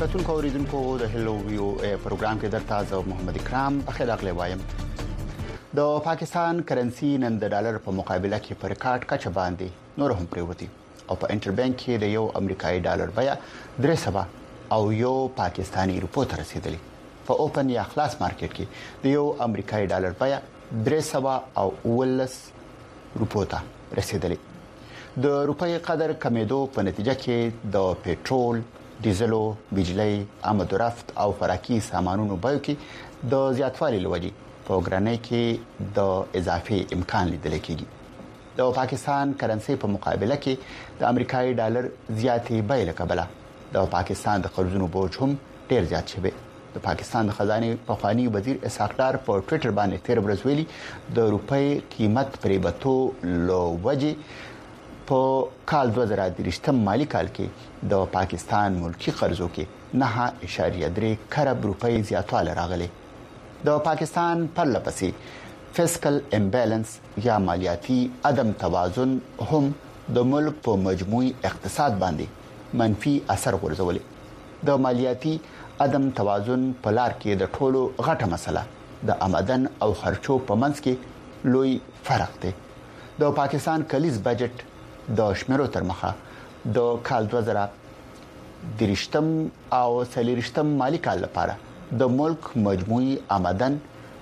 کتونکو اوریدونکو د هلو ویو پروګرام کې درته زه محمد اکرام اخر اغلی وایم. د پاکستان کرنسی نن د ډالر په مقابله کې پر ریکارډ کچه باندې نور هم پریوتی او په انټربانک کې د یو امریکایي ډالر بیه 300 او یو پاکستانی روپو ته رسیدلی. په اوپن یا خلاص مارکیټ کې د یو امریکایي ډالر بیه 300 او 19 روپو ته رسیدلی. د روپۍ قدر کمیدو په نتیجه کې د پېټرول، ډیزلو، بجلی، آمد و رفت او خوراکي سامانونو بیو کې د زیاتوالي لوجي په ګرانۍ کې د اضافي امکان لیدل کېږي. د پاکستان کرنسي په مقابله کې د امریکایي ډالر زیاتې بیې له کبله د پاکستان د قرضونو بوج هم ډیر زیات شوی. د پاکستان د خزانه پخوانی وزیر اسحاق ډار په ټوئیټر باندې 13 ورځ ویلي د روپۍ قیمت پریبتو لوجي په کال 2023 مالی کال کې د پاکستان ملکی قرضو کې 9.3 کروڑ روپۍ زیاتوالی راغلي. د پاکستان پرلپسې فسکل امبیلنس یا مالیاتي عدم توازن هم د ملک په مجموعي اقتصاد باندې منفي اثر غورځولي. د مالیاتي عدم توازن په لار کې د ټولو غټه مسله د آمدن او خرچو په منځ کې لوی فرق دی. د پاکستان کلیز بجټ د شمیرو تر مخه د کال 2023 او 2024 مالی کال لپاره د ملک مجموعي آمدن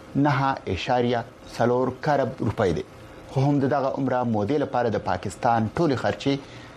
9.4 کروڑ روپۍ دی. خو هم دغه عمره مودې لپاره د پاکستان ټولي خرچي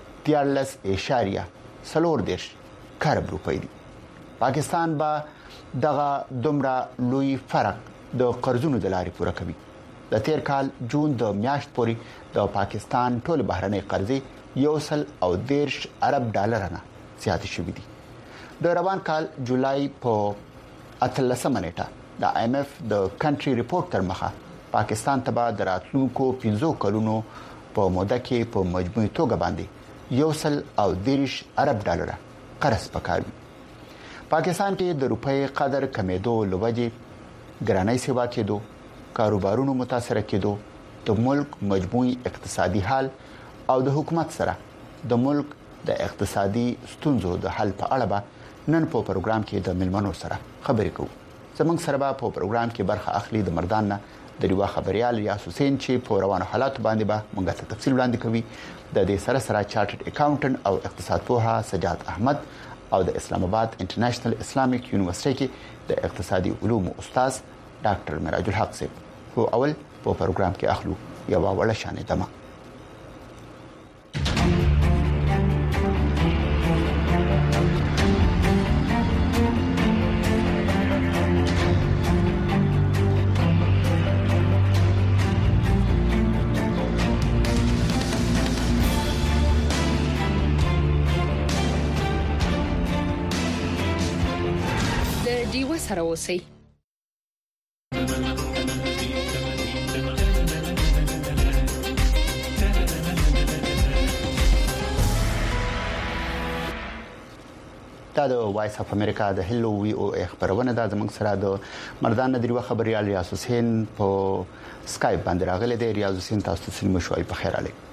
13.4 کروڑ روپۍ دی. پاکستان به دغه دومره لوی فرق د قرضونو د لارې پوره کوي. د تیر کال جون د میاشت پورې د پاکستان ټول بهرنۍ قرضې 110 ارب ډالر نه زیات شوې دي. د روان کال جولای په 13 نیټه د آی ایم ایف د کنټری ریپورت تر مخه پاکستان ته به دراتلونکو 15 کلونو په موده کې په مجموعي توګه باندې 110 ارب ډالر قرض پکاوي. پاکستان کې د روپۍ قدر کمیدو لوجي ګرانۍ سیوا کېدو، کاروبارونو متاثر کېدو، د ملک مجموعي اقتصادي حال او د حکومت سره د ملک د اقتصادي ستونزو د حل په اړه به نن په پروګرام کې د ملمنو سره خبرې کوو. زموږ سره به په پروګرام کې برخه اخلي د مردان نه د ریوا خبريال ریاض حسین چې په روانو حالاتو باندې به موږ ته تفصیل وړاندې کوي. د دې سره چارټرډ اکاونټنټ او اقتصاد پوها سجاد احمد او د اسلام آباد انټرنیشنل اسلامیک یونیورسيټي کې د اقتصادي علومو استاد ډاکټر مراج الحق صاحب. خو اول په پروګرام کې اخلو یو وړه شانې دمه. د ډیو سره اوسئ. دا د وایس اف امریکا د هلو وی او خبرونه د زمنګ سره د مردان ندریو خبريال ریاض حسین په سکایپ باندې راغلی دی. ریاض حسین تاسو ته سلام شوي په خیر علي.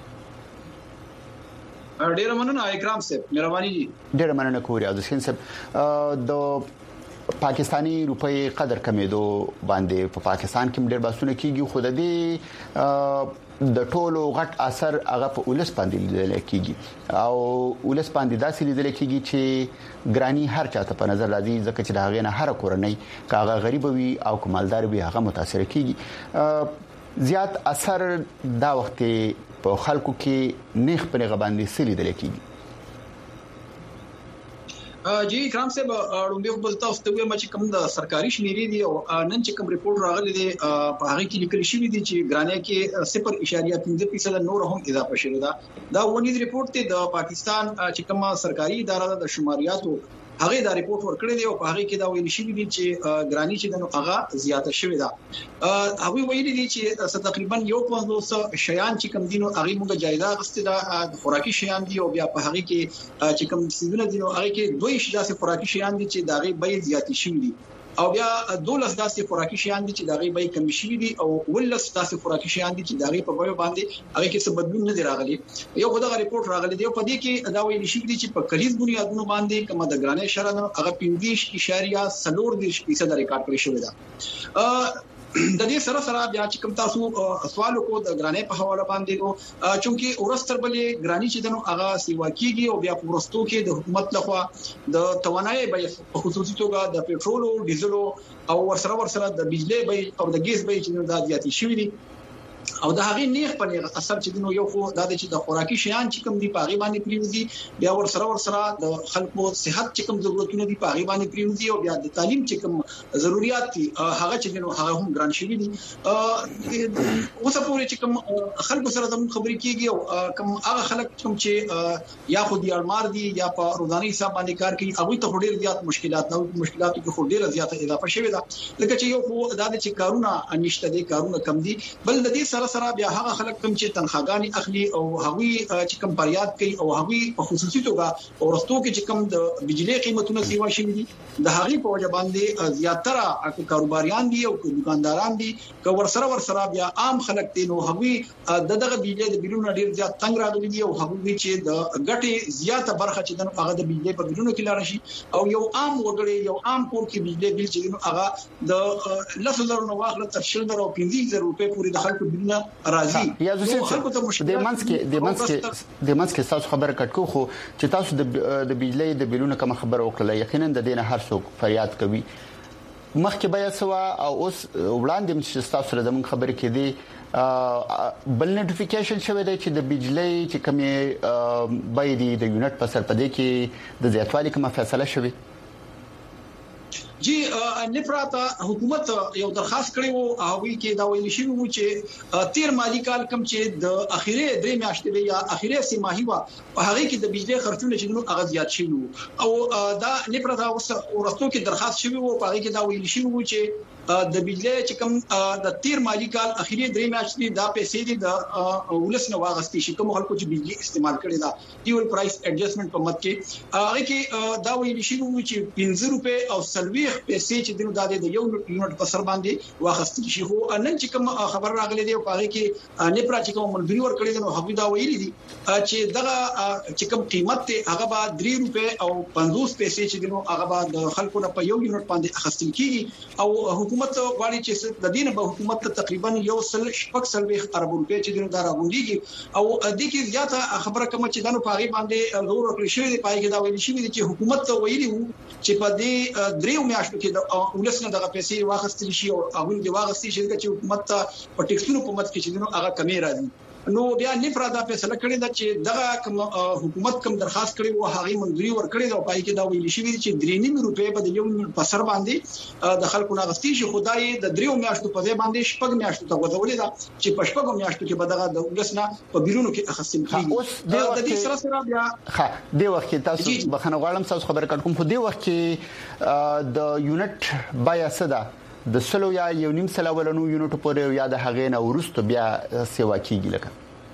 ډیر مننه اکرام صاحب، مهرباني دي. ډیر مننه کو ریاض حسین صاحب. د پاکستانی روپۍ قدر کمیدو باندې په پاکستان کې ډیر باسونه کیږي. خو د دې د ټولو غټ اثر هغه په ولس باندې لیدل کیږي او ولس باندې داسې لیدل کیږي چې ګرانی هر چاته په نظر راځي ځکه چې دا غي نه هر کورنۍ کاغه غریب وي او کمالدار وي هغه متاثر کیږي. زیات اثر دا وخت په خلکو کې نیخ په نیغه باندې سلی لیدل کیږي. جی اکرام صاحب، رومبه خپل تاسو ته وایم چې کوم د سرکاري شمیرې دي او نن چې کوم ریپورت راغلی دی په هغه کې لیکل شوی دی چې ګرانۍ کې 0.5% نور هم اضافه شوی دا ونیز ریپورت ته د پاکستان چې کومه سرکاري اداره د شماریاتو هغه دا ریپورت ورکړی دی او په هغه کې دا ویل شوی دی چې ګرانی چې دنو هغه زیاته شوی دا. هغه ویل دي چې تقریبا 1.5 شیان چې کوم دینو هغه موږ جایزه غوښتي دا خوراکي شیان دي او بیا په هغه کې چې کوم سیدونه دي هغه کې 2 شیان خوراکي شیان دي چې دا غي به زیاتې شوی دي او بیا 12 داسې خوراکي شیان دي چې دغه به کم شي دي او 12 داسې خوراکي شیان دي چې دغه په بیه باندې هغه کې څه بدلون نه دی راغلی یو خدای ریپورت راغلی دی په دې کې دا ویل شي دي چې په کلیز بنیادونو باندې کومه د ګرانې شرط هغه 15.04% ریکارډ کړی شوی دا د دې سره بیا چې کوم تاسو سوال کو د ګرانې په حواله باندې نو چونکی ورستر بلې ګرانی چې دنو هغه سیوا کیږي او بیا ورستو کې د حکومت لخوا د توانایي به خصوصي توګه د پېټرول او ډیزل او ورسره د بجلی به او د ګیس به چې د زیاتې شوې دي او د هغه نیغ په نیغ اثر چې نو یو خو دا چې د خوراکي شیان چې کوم دی پاغي باندې پریوزي بیا ورسره د خلکو صحت چې کوم ضرورتونه دي پاغي باندې پریوزي او بیا د تعلیم چې کوم ضرورت دي هغه چې نو هغه هم ګران شي دي اوسه پورې چې کوم خلکو سره د خبرې کیږي او کوم هغه خلک کوم چې یا خو دي اړمار دي یا په روزاني حساب باندې کار کوي هغه ته ډېر زیات مشکلاتو کې خو ډېر زیاته اضافه شوې ده لکه چې یو خو دا چې کارونه نشته دي کارونه کم دي بل د دې سره بیا هغه خلک کوم چې تنخواګانی اخلي او هغه چې کوم فریاد کوي او هغه په خصوصي توګه ورستو کې چې کوم د بجلی قیمتونه سیوا شي دي د هغه په وجه باندې زیاتره کاروباریان دي او دکانداران دي که ورسره بیا عام خلک دي نو هغه دغه بجلی د بیلونو ډیر زیات تنگ راغلي دي او هغه چې د ګټي زیاته برخه چې د هغه د بجلی په بیلونو کې لار شي او یو عام وګړي یو عام کور کې بجلی بیل چې هغه د 10,000 نو واخله تر 15,000 او 15,000 روپے پورې د خلکو بیلونه راځي یا د منځ کې تاسو خبره کټکو خو چې تاسو د بجلی د بیلونو کوم خبره وکړه یقینا د دینه هر څوک فریاد کوي مخکې بیا سوا او اوس وړاندې چې تاسو سره د من خبره کې دي بل نوټیفیکیشن شوی دی چې د بجلی چې کومه بای دی د یونټ په سر پدې کې د زیاتوالي کومه فیصله شوی جی نفراته حکومت یو درخواست کړی وو هغه کې دا ویل شوی وو چې 13 مالی کال کم چې د اخیری درې میاشتې یا اخیری سه ماهی وا هغه کې د بجلی خرچونه چې نو هغه زیات شوی او دا نفراته ورستو کې درخواست شوی وو هغه کې دا ویل شوی وو چې د بجلی چې کوم د 13 مالی کال اخیری درې میاشتې دا پیسې دي د ولسنه واغستې شي کوم خلکو چې بجلی استعمال کړي دا ډیول پرایس ایڈجسټمنټ په مت کې هغه کې دا ویل شوی وو چې 15 روپے او سلوي پیسې چې دنو د یو یونټ په سر باندې واخستل شي خو نن چې کوم خبر راغلی دی په هغه کې نپرا چې کوم ملګری ور کړی نو هغه دا ویلي دي چې دغه چې کوم قیمت ته هغه به 3 روپے او 50 پیسې چې دنو هغه به خلکو نه په یو یونټ باندې اخستل کیږي او حکومت غواړي چې د دینه به حکومت تقریبا 1.6 ارب روپے چې دنو دا راغونډيږي او د دې کې زیاته خبره کوم چې دنو په هغه باندې زور ورکړی شوی دی پای کې دا ویل شوی دی چې حکومت ویلي وو چې په دې دریو میاشتو کې د ولسنه دغه پیسې واخستل شي او هغه د واغستې شي چې حکومت په ټیکسونو په مت کې چې هغه کمی راځي نو بیا نفراده فیصله کړې ده چې دغه حکومت کوم درخواست کړي وو هغه منځري ور کړې ده او پای کې دا ویل شوی چې 3.5 روپے به د یو په سر باندې د خلکو ناغستې شي خدای د دریو میاشتو په ځای باندې شپږ میاشتو ته وځولې ده چې په شپږ میاشتو کې به دغه د ولسنه په بیرونو کې اخستل کیږي د دې سره بیا د وخت تاسو بخنه غواړم تاسو خبر کړم خو د وخت کې د یونټ بیا صدا د سلو یا یو نیم سلا ولنو یونټ پورې یا د هغې نه ورستو بیا سیوا کیږي لکه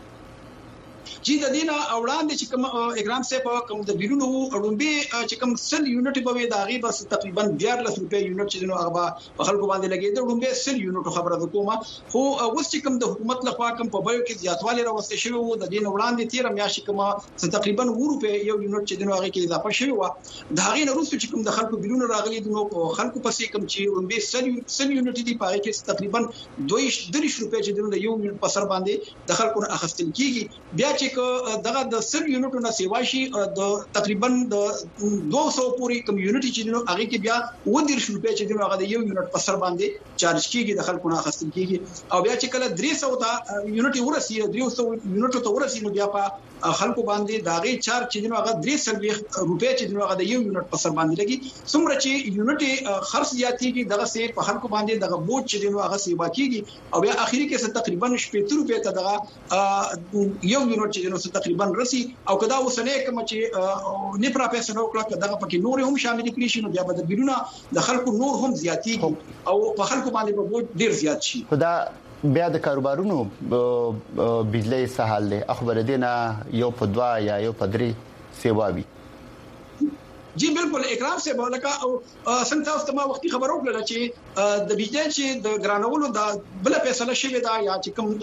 چې د دینه اوړاندې چې کوم اګرام سه په کوم د بیرونو اړومبي چې کوم سل یونټ په وې داغي بس تقریبا 14 روپے یونټ چې نو هغه په خلکو باندې لګیدل اړومبي سل یونټ خبره کومه خو اوس چې کوم د حکومت لخوا کوم په بایو کې زیاتوالی راوستي شوی وو د دین وړاندې 13 میاشتې کوم تقریبا 2 روپے یو یونټ چې نو هغه کې اضافه شوی و د هغې نه وروسته چې کوم د خلکو بیرونو راغلي نو خلکو پسې کوم چې اړومبي سل یونټ دي پاره کې تقریبا 2.3 روپے چې نو یو یونټ په سر باندې د خلکو اخستل کیږي بیا چې دغه د سل یونټو نه سیوا شي د تقریبا د 200 پوری کمیونټي چې نو هغه کې بیا 1.5 روپے چې نو هغه د یو یونټ په سر باندې چارج کیږي د خلکو نه اخستل کیږي او بیا چې کله 300 تا یونټي ورسي 300 یونټو ته ورسي نو بیا په خلکو باندې داغي چارج چې نو هغه 300 روپے چې نو هغه د یو یونټ په سر باندې لګي څومره چې یونټي خرڅ زیاتېږي دغه سه په خلکو باندې دغه بوج چې نو هغه سیوا کیږي او بیا اخیری کې تقریبا 70 روپے ته دغه یو یونټ چې نو تقریبا رسی او کدا وسنه کوم چې نپرا پیسې نو کړه دغه پکې نور هم شامل کړي شي نو بیا به د بیرونه د خلکو نور هم زیاتېږي او په خلکو باندې به بوج ډیر زیات شي خدا بیا د کاروبارونو بجلی سهال له خبر دینه یو په 2 یا یو په 3 سیوا وي جی بالکل اکرام صاحب لکه څنګه تاسو ته ما وختي خبرو کړل چې د بجلی چې د ګرانولو د بل فیصله شوې ده یا چې کوم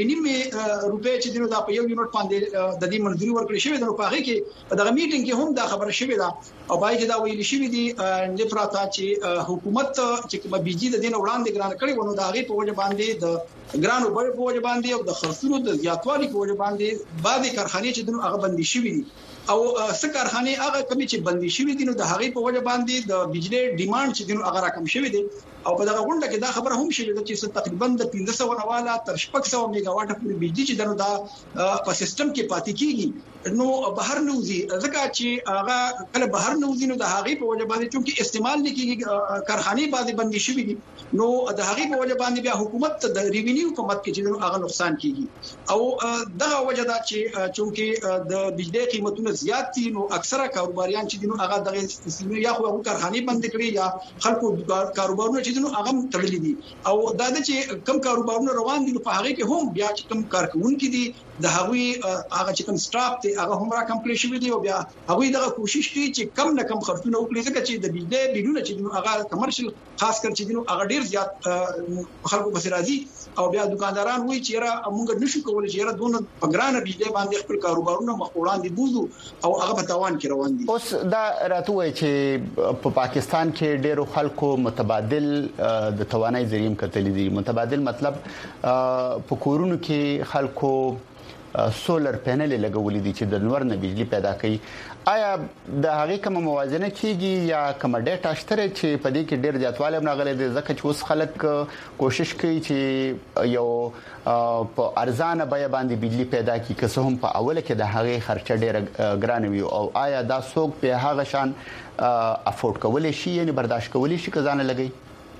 3.5 روپے چې دینو دا په یو یونټ باندې د دې منځوري ورکړل شوې ده نو په هغه کې دغه میټینګ کې هم دا خبره شوې ده او باید دا ویل شوې دي لپاره چې حکومت چې کوم بجلی د دین وړاندې ګران کړي ونه دا غي په وجه باندې د ګرانو بل په وجه باندې او د خرڅونو د زیاتوالي په وجه باندې بعضي کارخانې چې دنو هغه بندي شوې دي او څه کارخانه هغه کمی چې بندي شوې دي نو د هغې په وجه باندې د بجلی ډیماند چې دنو هغه راکم شوې دي او په دغه غونډه کې دا خبره هم شوې ده چې تقریبا د 1500 نواله تر 600 میگا واټ پورې بجلی چې دنو دا په سیستم کې پاتې کیږي نو بهر نوزي ځکه چې هغه کله بهر نوزي نو د هغې په وجه باندې چې استعمال نه کیږي کارخانه باندې بندي شوې دي نو د هغې په وجه باندې بیا حکومت د ریوینیو په مت کې چې دنو هغه نقصان کیږي او دغه وجه دا چې د بجلی قیمتونه زیات دي نو اکثره کاروباریان چې دنو هغه دغه یا خو کارخانه بند کړي یا خلکو کاروبارونه چې دنو هغه تړلې دي او دا چې کم کاروبارونه روان دي په هغه کې هم بیا چې کم کارکونکو دي د هغوی هغه چې کوم سټاف ته هغه هم را کمپلیټ شوی دی او بیا هغوی دغه کوشش کوي چې کم نه کم خرڅونه وکړي ځکه چې د بجلی بیلونه چې هغه کمرشل خاص کر چې هغه ډیر زیات خلکو بس راځي او بیا دکانداران وایي چې را موږ نشو کولای چې را دونه په ګرانه بجلی باندې خپل کاروبارونه مخ وړاندې بوزو او هغه په تاوان کې روان دي. اوس دا راته وایي چې په پاکستان کې ډیرو خلکو متبادل د توانای ذریعہ کتلې دي. متبادل مطلب په کورونو کې خلکو سولر پینل لګولې دي چې د نور نه بجلی پیدا کوي. آیا د هغې کوم موازنه کیږي یا کوم ډیټا شته چې په دې کې ډیر زیاتوالی راغلی دی ځکه چې اوس خلک کوشش کوي چې یو په ارزانه بیه باندې بجلی پیدا کړي که څه هم په اوله کې د هغې خرچه ډیره ګرانه وي او آیا دا څوک په هغه شان افورد کولی شي یعنی برداشت کولی شي که ځان لګي؟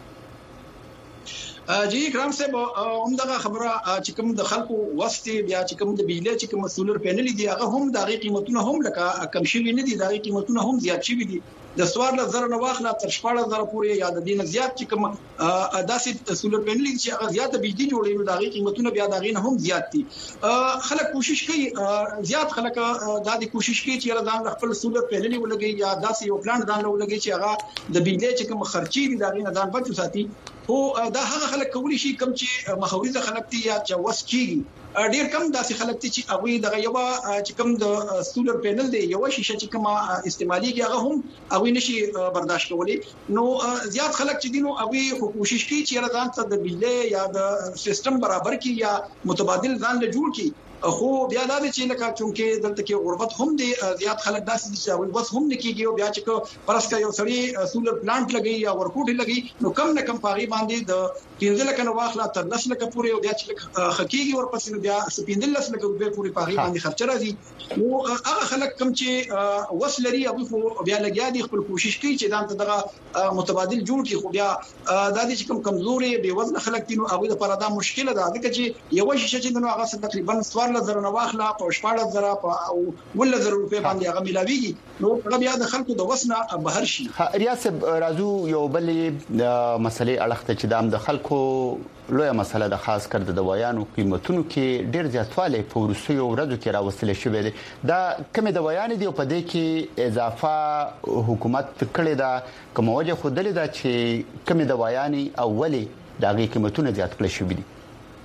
جی اکرام صاحب همدغه خبره چې کوم د خلکو وسته بیا چې کوم د بجلی چې کوم سولر پینل دي هغه هم د قیمتونو هم لکه کم شوي نه دي د قیمتونو هم زیات شوي دي د 14,000 نه واخله تر 14,000 پورې یا د دین زیات چې کوم داسې سولر پینل چې هغه زیات بجلی جوړوي نو د قیمتونو بیا د غین هم زیات دي. خلک کوشش کوي زیات خلک د کوشش کوي چې ځان خپل سولر پینل ولګي یا داسې یو پلان ځان ولګي چې هغه د بجلی چې کوم خرچي دي د غین ځان بچو ساتي هو دا هغه خلک کولی شي کوم چې مخاوريزه خلک دي یا چې وسکي ډیر کم داسې خلک دي چې هغه دغه یو چې کوم د سولر پینل دی یو شیشه چې کوم استعمالي هغه هم هغه نشي برداشت کولی نو زیات خلک چې دینو هغه کوشش کوي چې ځان ته د بجلی یا د سیستم برابر کی یا متبادل ځان له جوړ کی خو بیا دا چې لکه چونکې دلته کې غربت هم دي زیات خلک داسې دي چې بس هم نکېږي او بیا چې پرسکه یو سړی سولر پلانټ لګي یا ورکوټ لګي نو کم نه کم پاغي باندې د 15 لک نو واخلا تر 10 لک پورې او بیا چې حقيقي ورپسې بیا 15 لک به پورې پاغي باندې خرچ راځي نو هغه خلک کم چې وسلري او بیا لګیا دي خپل کوشش کوي چې دا دغه متبادل جوړ کړي خو بیا د دې چې کم کمزوري به وزن خلک دي نو هغه لپاره دا مشکله ده چې یو شیشه چې نو هغه تقریبا 14,000 نه واخلا په 14,000 په او 10,000 روپے باندې هغه ملاويږي نو هغه بیا د خلکو د وسنه بهر شي. ریاض راځو یو بلې مسلې اړخته چې د خلکو لویه مسله د خاص کر د دوايانو قیمتونو کې ډیر زیاتوالی په ورسېو ورځو کې راوستل شوی دی. دا کومه دوايان دي او په دې کې اضافه حکومت کړی دا کوم وجه خودلې دا چې کومه دوايان اولی دغه قیمتونه زیات کړل شوی دي؟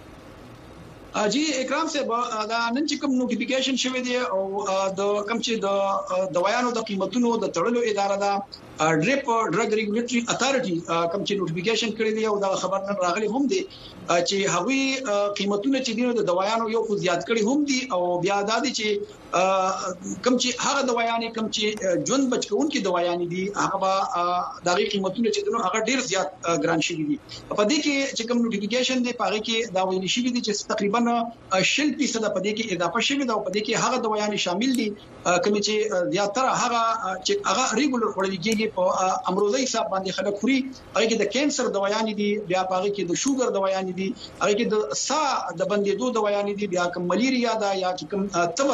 جی اکرام صاحب دا نن چې کوم نوټیفیکیشن شوی دی او د کوم چې د دوايانو د قیمتونو د تړلو اداره ده ډرپ ډرګ ریګولیټری اتھارټي کوم چې نوټیفیکیشن کړی دی او دا خبر نن راغلی هم دی چې هغوی قیمتونه چې دینو د دوايانو یو خو زیات کړي هم دي او بیا دا دي چې کوم چې هغه دوايانې کوم چې جون بچکونکي دوايانې دي هغه د قیمتونه چې دینو هغه ډیر زیات ګران شي دي. په دې کې چې کوم نوټیفیکیشن دی پاره کې دا ویل شي دي چې تقریبا 60% په دې کې اضافه شوی دا په دې کې هغه دوايانې شامل دي کوم چې زیاتره هغه چې هغه ریګولر خورل کېږي په امروزي حساب باندې خلک خوري هغه کې د کینسر دوايانې دي بیا هغه کې د شوګر دوايانې دي هغه کې د سا د بندېدو دوايانې دي بیا کوم ملیریا دا یا چې کوم تبه دا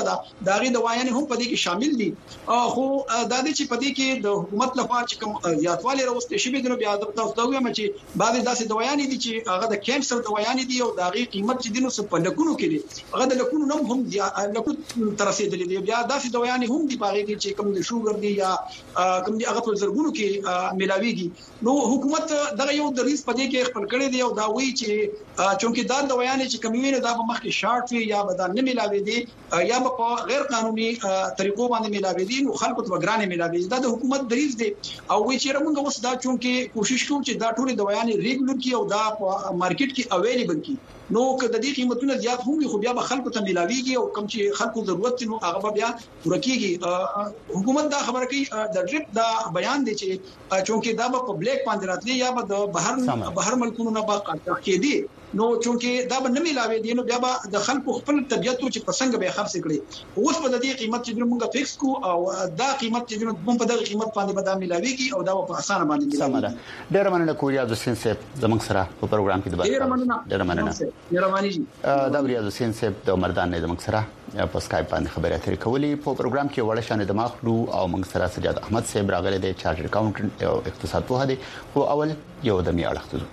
داغي دوايان هم پدې کې شامل دي خو دا د چې پدې کې د حکومت لخوا چې کوم یاتوالي راوستي شي بده بیا د تاسو ته وایم چې بعض داسې دوايان دي چې هغه د کینسر دوايان دي او داغي قیمت چې دینو څه په لکونو کې دي هغه د لکونو نوم هم لکو تر رسیدلې دي بیا داسې دوايان هم دي باغې کې چې کوم د شوګر دي یا کوم دي هغه په زرګونو کې ملاويږي نو حکومت دغه یو د ریس پدې کې خپل کړی دی او دا وایي چې چونکی دا دوايان چې کمیونه دا په مخ کې شارټ وي یا به نه ملاوي دي یا په غیر قانوني طریقو باندې ملاوي دي نو خلکو ته وګرانې ملاوي دا د حکومت دریز دي او وی چې موږ اوس دا چونکی کوشش کوو چې دا ټول دوايان ریګولر کی او دا په مارکیټ کې اویلیبل کی نو که د دې قیمتونه زیات هم خو بیا به خلکو ته ملاويږي او کم چې خلکو ضرورت نو هغه بیا پوره کیږي حکومت دا خبره کوي د ډریپ دا بیان دی چې چونکی دا په بلیک باندې راتلی یا به بهر ملکونو نه باقاعده کېدي نو چونکی دا به نه ملاوي دي نو بیا به د خلکو خپل طبيعت چې پسنګ به خرڅ کړي اوس په دې قیمت چې موږ فکس کو او دا قیمت چې موږ په دغه قیمت باندې به ملاويږي او دا په اسانه باندې ملاويږي ډېر مننه کوم ریاض حسین صاحب زموږ سره په پروګرام کې د باندې ډېر مننه دا ریاض حسین صاحب د مردان نه زموږ سره په اسکایپ باندې خبرې اترې کولې په پروګرام کې وړه شان د ماخلو او موږ سره سجاد احمد صاحب راغلي د چارټر اکاونټنټ او اقتصاد په هدي خو اول یو د میاړخته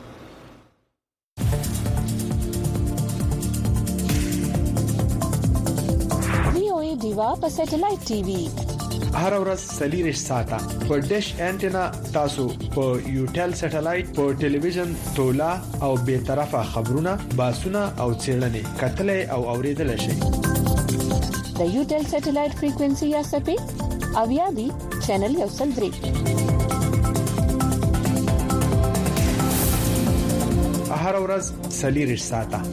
دیوا په سټلایټ ټي وي هر ورځ سلیریش ساته په ډیش انټینا تاسو په یوټل سټلایټ په ټلویزیون تولا او به طرفه خبرونه باسونه او چیرلنې کتلې او اوریدل شي د یوټل سټلایټ فریکوئنسي یا سپې اویا دی چینل یو سل درې هر ورځ سلیریش ساته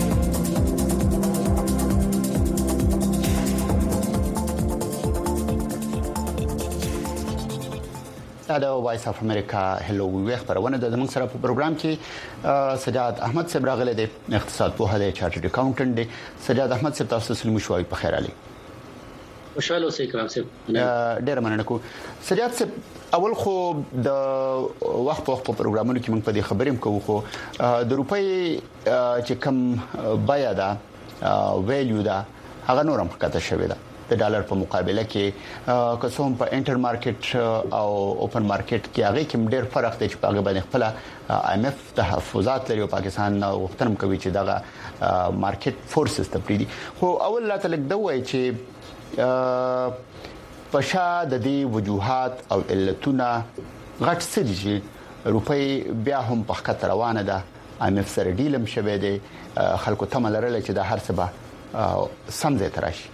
دا وایس اف امریکا هلو وی خبرونه د موږ سره په پروګرام کې سجاد احمد صاحب راغله د اقتصاد په هله چارټر اکاونټنټ دی سجاد احمد صاحب تاسو سره مشوي په خیر علي خوشاله اوسئ کرام صاحب ډیر مننه کو سجاد صاحب اول خو د وخت په پروګرامونو کې موږ په دې خبرې کوو خو د روپۍ چې کم بیا دا ویلیو دا هغه نورم کته شوی دا د ډالر په مقابله کې کوم په انټر مارکیټ او اوپن مارکیټ کې هغه کې ډېر فرق دی چې په هغه باندې خپل ایم اف تحفظات لري او پاکستان وختم کوي چې دغه مارکیټ فورسز ته پریدي خو اول لا تلک دوی چې پښا د دې وجوهات او علتونه غټ سدي چې روپۍ بیا هم په خطر روانه ده ایم اف سره ډیلم شوه دي خلکو ته ملرل چې د هر څه سمځه تراشي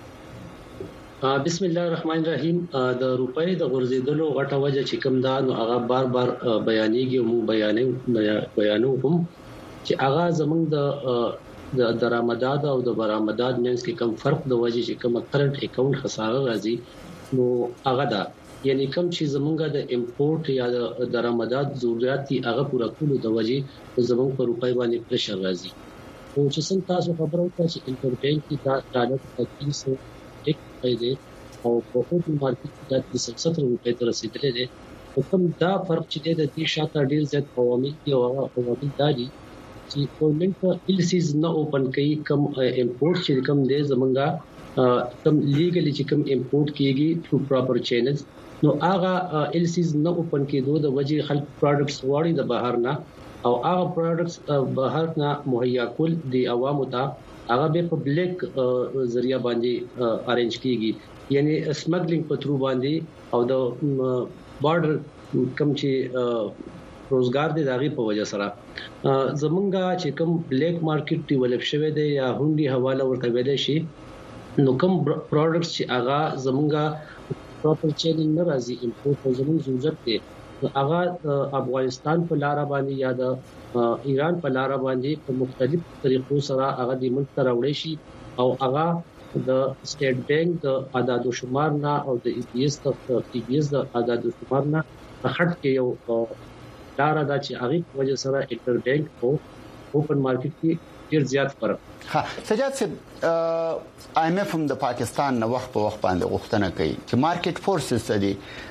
بسم الله الرحمن الرحیم د روپۍ د غورځیدلو غټه وجه چې کوم دا نو هغه بار بیانېږي مو بیانو هم چې هغه زمونږ د درآمدات او د برآمدات مینس کې کم فرق د وجه چې کوم کرنٹ اکاؤنٹ خساره راځي نو هغه دا یعنی کوم چې زمونږ د امپورټ یا د درآمدات ضرورت دي هغه پوره کولو د وجه زمونږ په روپۍ باندې پریشر راځي او چې څنګه تاسو خبرو ته چې انټر بانک کې دا ډالر 300 एक फायदे او په اوپن مارکیټ کې د 70 روپے تر رسیدلې ده کوم دا فرق چې د دې شاته ډیر زیات عوامل دي او عوامل دي چې ګورنمنت ایلسیز نه اوپن کوي کم امپورټ چې کم دي زمونږه کم لیګلی چې کم امپورټ کیږي ثرو پراپر چینلز نو هغه ایلسیز نه اوپن کېدو د وجې خلک پروډکټس واړي د بهر نه او هغه پروډکټس بهر نه مهیا کول دي عوامو ته هغه به په بلیک ذریعہ باندې ارینج کیږي یعنی سمګلینګ په ترو باندې او د بارډر کم چې روزګار دي داغي په وجه سره زمونږه چې کم بلیک مارکیټ ډیولپ شوه دی یا هوندي حواله ورته ویل شي نو کم پروډکټس چې هغه زمونږه پراپر چینل نه راځي امپورټ زمونږ ضرورت دی هغه افغانستان په لار باندې یا د ایران په لار باندې په مختلف طریقو سره هغه د ملک ته راوړي شي او هغه د سټیټ بانک د اعداد و شمار نه او د ای پی ایس د اعداد و شمار نه هټ کې یو لار ده چې هغه په وجه سره انټر بانک او اوپن مارکیټ کې ډیر زیات فرق ها سجاد صاحب ایم اف هم د پاکستان نه وخت په وخت باندې غوښتنه کوي چې مارکیټ فورسز دي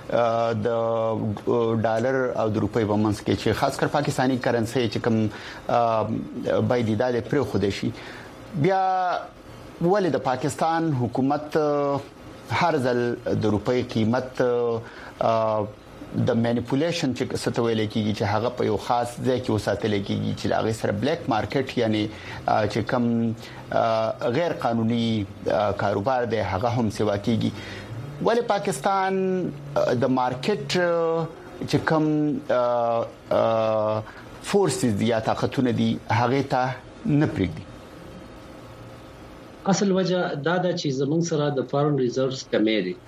د ډالر او د روپۍ په منځ کې چې خاص کر پاکستانی کرنسي چې کوم بای دي د پر خو دي شي بیا ولې د پاکستان حکومت هر ځل د روپۍ قیمت د مانیپولیشن چې ستویل کیږي چې هغه په یو خاص ځای کې وساتل کیږي چې هغه سره بلیک مارکیټ یعنی چې کم غیر قانوني کاروبار دی هغه هم سیوا کیږي ولې پاکستان د مارکیټ چې کم فورسز یا طاقتونه دي هغه ته نه پریږدي اصل وجه دا د چې زمونږ سره د فارن ریزرڤز کمې دي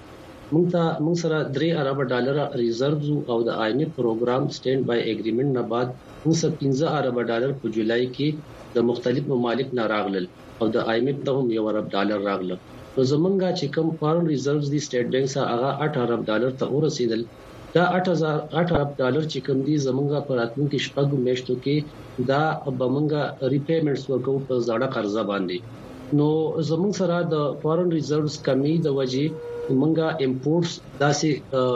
موږ سره 3 ارب ډالر ریزرڤز او د آی ایم ایف پروګرام سټینډ بای اګریمنت نه بعد موږ 15 ارب ډالر په جولای کې د مختلف ممالک نه راغلل او د آی ایم ایف ته هم 1 ارب ډالر راغله نو زمونږه چې کوم فارن ریزرڤز دي سټیټ بانک سره هغه 8 ارب ډالر ته ورسېدل دا 8 ارب ډالر چې کوم دي زمونږه په راتلونکي شپږ میاشتو کې دا بمونږه ریپیمنټس ورکو په زړه قرضه باندې نو زمونږ سره د فارن ریزرڤز کمی د وجې مونږه امپورټس داسې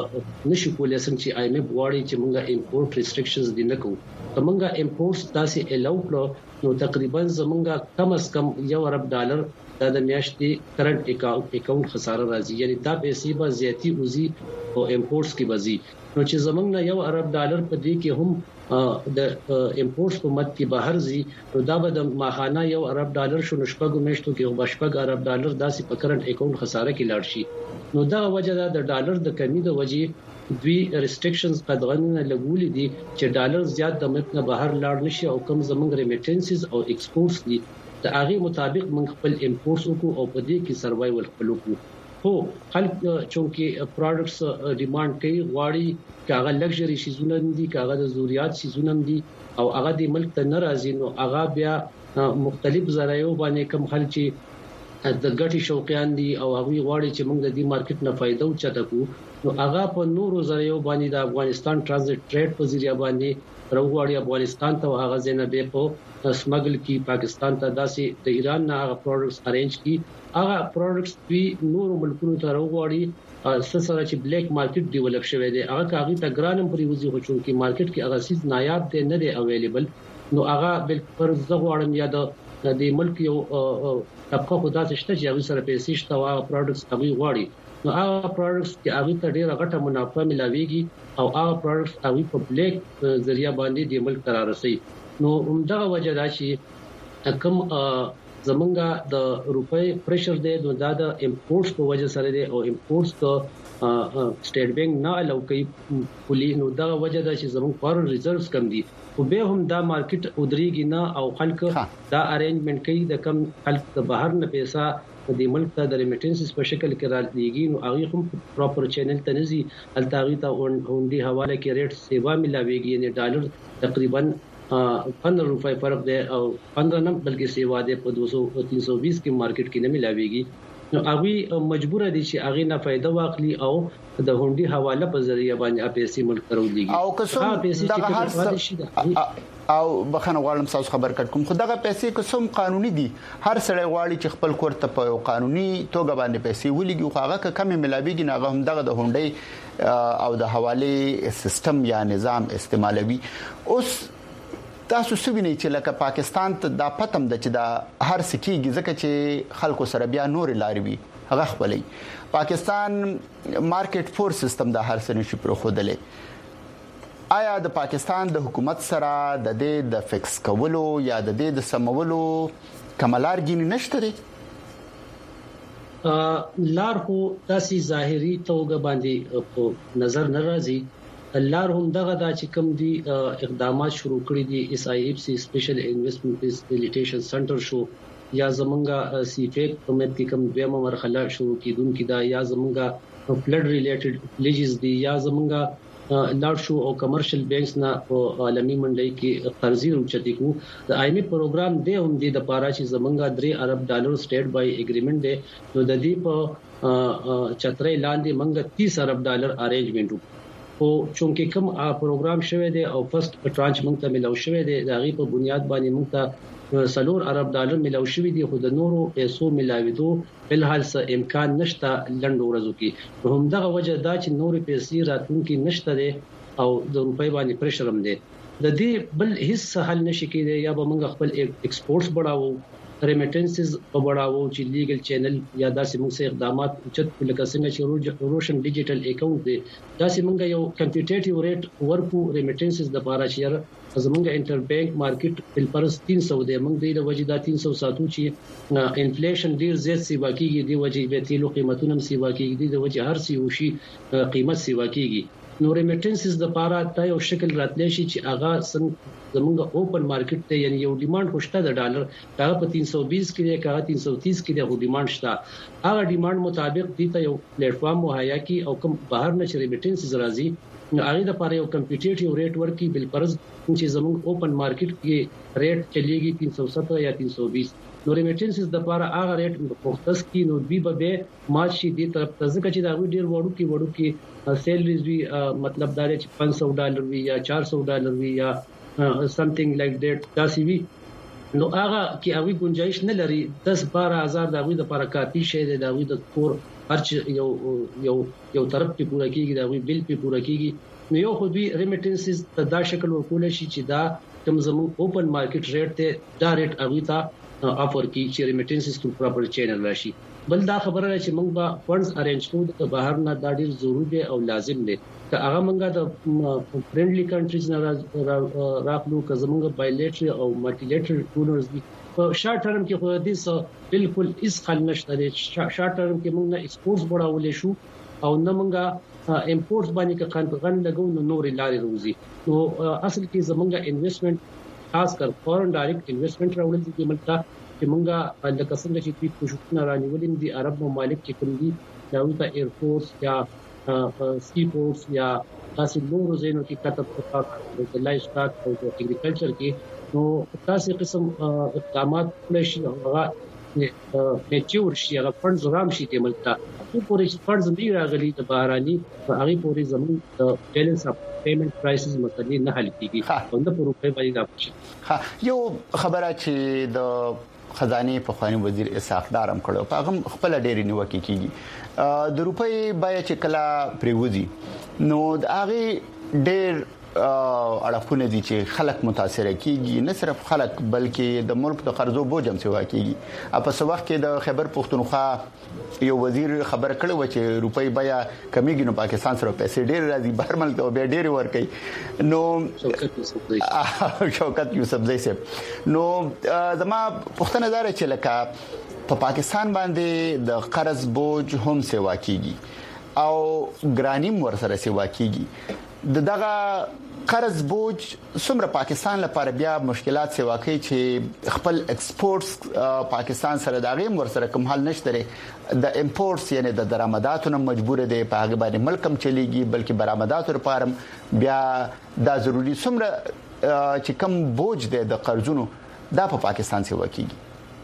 نشو کولای چې آی ایم ایف واړي چې مونږه امپورټ ریستریکشنز دي نه کوو مونږه امپورټس داسې الاو کړو نو تقریبا زمونږه کم از کم 1 ارب ډالر د میاشتې کرنٹ اکاؤنٹ خساره راځي یعنی دا پیسې به زیاتی وزي او امپورټس کې وزي نو چې زمونږ نه 1 ارب ډالر په دې کې هم د امپورټس په مد کې بهر زی نو دا به د ماهانه 1 ارب ډالر شو نشپګو میشتو کې او بشپګ ارب ډالر داسې په کرنٹ اکاؤنٹ خساره کې لاړ شي نو دا وجه د ډالر د کمی د وجې دوی ریستریکشنز قدغنونه لګولې دي چې ډالر زیات د ملک نه بهر لاړ نشي او کم زمونږ ریمیټنسز او ایکسپورټس دي د هغه مطابق موږ خپل امپورټس وکړو او په دې کې سروایوال خپل وکړو هو خلک چونکه پروډکټس ډیماند کوي غواړي کاغه لګژري شیزونه دي کاغه د ضرورت شیزونه دي او هغه د ملک ته ناراضي نو هغه بیا مختلف ذرایو باندې کم خلک چې د ګټي شوقیان دي او هغه غواړي چې موږ د دې مارکیټ نه فائدہ وچته کو نو هغه په نورو ذرایو باندې د افغانستان ترانزیت ټریډ په ذریعہ باندې راوړي افغانستان ته هغه زینبه په سمګل کی پاکستان ته داسې د ایران نه هغه پروډکټس ارینج کی هغه پروډکټس دوی نورو ملکونو ته راوړي سره چې بلیک مارکیټ ډیولپ شوی دی هغه کاغی ته ګرانم پرې وځي خو چې مارکیټ کې هغه سیس نایاب دی نه دی اویلیبل نو هغه بل پر زغوړم یا د ملک یو طبقه خدا ته شته چې هغه سره پیسې شته او هغه پروډکټس هغه غواړي نو هغه پروډکټس چې هغه ته ډیره غټه منافع ملاويږي او هغه پروډکټس هغه په بلیک ذریعہ باندې د ملک قرار رسي نو همدغه وجه دا چې کم زمونږه د روپۍ پریشر دی نو دا د امپورټس په وجه سره دی او امپورټس ته سټیټ بانک نه الاو کوي پولی نو دا وجه دا چې زمونږ فارن ریزرڤز کم دي او به هم دا مارکیټ ودرېږي نه او خلک دا ارینجمنت کوي د کم خلک د بهر نه پیسې د ملک ته د ریمیټنسز په شکل کې راځي نو هغه هم پراپر چینل ته نزي التاغي ته اونډي حواله کې ریټ سیوا ملاويږي یعنی ډالر تقریبا 15 روپے فرق دی او 15 نه بلکې سیوا دی په 200 320 کې مارکیټ کې نه ملاويږي نو هغه مجبور دي چې هغه نه فائدہ واخلي او د هونډي حواله په ذریعہ باندې پیسې ملک راوړي او قسم دغه هر او بخنه غواړم تاسو خبر کړم خو دغه پیسې قسم قانوني دي هر سړی غواړي چې خپل کور ته په قانوني توګه باندې پیسې ولګي خو هغه کم ملاويږي نه هم دغه د هونډي او د حواله سیستم یا نظام استعمالوي اوس تاسو سوینې چې لکه پاکستان ته د پتم د چې د هر سکیږي ځکه چې خلکو سره بیا نور لاروي هغه خپلې پاکستان مارکیټ فورس سیستم د هر څه نشي پر خودلې آیا د پاکستان د حکومت سره د دې د فکس کولو یا د دې د سمولو کملارګینی نشته لري لار هو تاسو ظاهري توګه باندې په نظر ناراضي لار هم دغه د چې کوم دي اقدامات شروع کړی دي اس آی ایف سی سپیشل انویسټمنټ فیسیلیټیشن سنټر شو یا زمونږه سی فیک کومت کې کوم دیمه مرحله شروع کیدونکې دا یا زمونږه فلډ ریلیټډ پلیجز دي یا زمونږه لاړ شو او کمرشل بانکس نه په عالمي منډي کې قرضې روچتي کو د آی ایم ایف پروګرام دی هم د لپاره چې زمونږه 3 ارب ډالر سټیټ بای اګریمنت دی نو د دې په چترې لاندې منګه 30 ارب ډالر ارینجمنت او چونکه کوم پروګرام شوه دی او فرست ټرانچ موږ ته ملو شوه دی د غي په بنیاد باندې موږ ته 3 ارب ډالر ملو شوه دی خو د نورو پیسو ملاويدو بل حال څه امکان نشته لنډو ورځو کې هم دغه وجه دا چې نورې پیسې راتونکي نشته دی او د روپۍ باندې پرشر هم دی د دې بل هیڅ حل نشي کېدی یا به موږ خپل ایکسپورټس بڑھاوو ریمیټنسز په بڑاوو چې لیګل چینل یا داسې موږ سه اقدامات اوچت لکه څنګه چې روشن ډیجیټل اکاونټ دی داسې موږ یو کمپیټیټیو ریټ ورکو ریمیټنسز د لپاره چې زمونږ انټر بانک مارکیټ بل پرس 300 دی موږ د وجدا 300 ساتو چې انفلیشن ډیر زیات سی واقعي دی وجې به تیلو قیمتونه سی واقعي دي د وجې هر سی وشي قیمت سی واقعي نو ریمیټنسز د لپاره تا یو شکل راتلی شي چې اغا زمونږ اوپن مارکیټ ته یعنی یو ډیماند خوشته د ډالر هغه په 320 کې دی هغه 330 کې دی غو ډیماند شته هغه ډیماند مطابق دي ته یو پلیټ فارم مهیا کی او کوم بهر نه ریمیټنسز راځي هغه د لپاره یو کمپیټیټیو ریټ ورکي بل پرز چې زموږ اوپن مارکیټ کې ریټ چلیږي 370 یا 320 نو ریمیټنسز د لپاره هغه ریټ مختص کی نو بي به ماشي دي طرف ته ځکه چې دا ډیر وړو کې سیلریز وی مطلب دا چې $500 وی یا $400 وی یا something like that دا سی وی نو هغه کې هغه گنجائش نه لري 10-12 هزار دا غوي د لپاره کافي شي دا غوي د کور هرڅ یو طرف کې پوره کیږي دا غوي بل په پوره کیږي نو یو خو دوی ریمیټنسز په دا شکل ورکول شي چې دا کوم زمو اوپن مارکیټ ریټ ته دا ریټ هغه ته افور کی چې ریمیټنسز ټول پراپر چینل راشي بل دا خبره چې موږ به فندز ارینج کوو د بهر نه دا ډیر ضروري دی او لازم دی که هغه موږ د فرندلی کنټریز نه راغلو که زموږ بایلیټرل او مالټیلیټرل ډونرز دي په شارټ ټرم کې خو دې بالکل اس خل نشته دی شارټ ټرم کې موږ نه ایکسپورټس بڑاولې شو او نه موږ امپورټس باندې که غن لګو نو نور لارې روزي نو اصل کې زموږ انویسټمنټ خاص کر فورن ډایرکټ انویسټمنټ راوړل دي ملته چې موږ لکه څنګه چې دوی کوششونه رانیولې دي عرب ممالک کې کوم دي دا وتا ایر فورس یا سی فورس یا تاسو نور زینو کې کتب د لایف سټاک او د اګریکلچر کې نو تاسو قسم اقدامات کړئ هغه میچور شي هغه فندز رام شي د ملته په پورې فندز نه راغلي د بهراني هغه پورې زموږ د بیلانس اف پیمنٹ پرایسز متعلق نه حل کیږي او د پروپای باندې دا یو خبره چې د خزانه په خواني وزیر اسحاق دارم کړو په هغه خپل ډېری نیوکه کیږي د روپۍ بای چې کلا پریوزي نو د هغه ډېر اړخونه دي چې خلک متاثر کیږي نه صرف خلک بلکې د ملک د قرضو بوج هم سوا کیږي په څو وخت کې د خیبر پختونخوا یو وزیر خبر کړو چې روپۍ بیا کمیږي نو پاکستان سره پیسې ډېر راځي بهر ملک ته به ډېر ورکي نو شوکت یوسفزئی صاحب نو زما پښتنه دار چې لکه په پاکستان باندې د قرض بوج هم سوا کیږي او ګرانیم ورسره سوا کیږي دغه قرض بوج څومره پاکستان لپاره بیا مشکلات سوا کوي چې خپل ایکسپورټس پاکستان سره د غیم ورسره کوم حل نشته د امپورټس یعنی د درآمداتو نه مجبور دي په هغه باندې ملکم چلیږي بلکې برآمداتو لپاره بیا دا ضروری څومره چې کم بوج دی د قرضونو دا په پاکستان سوا کیږي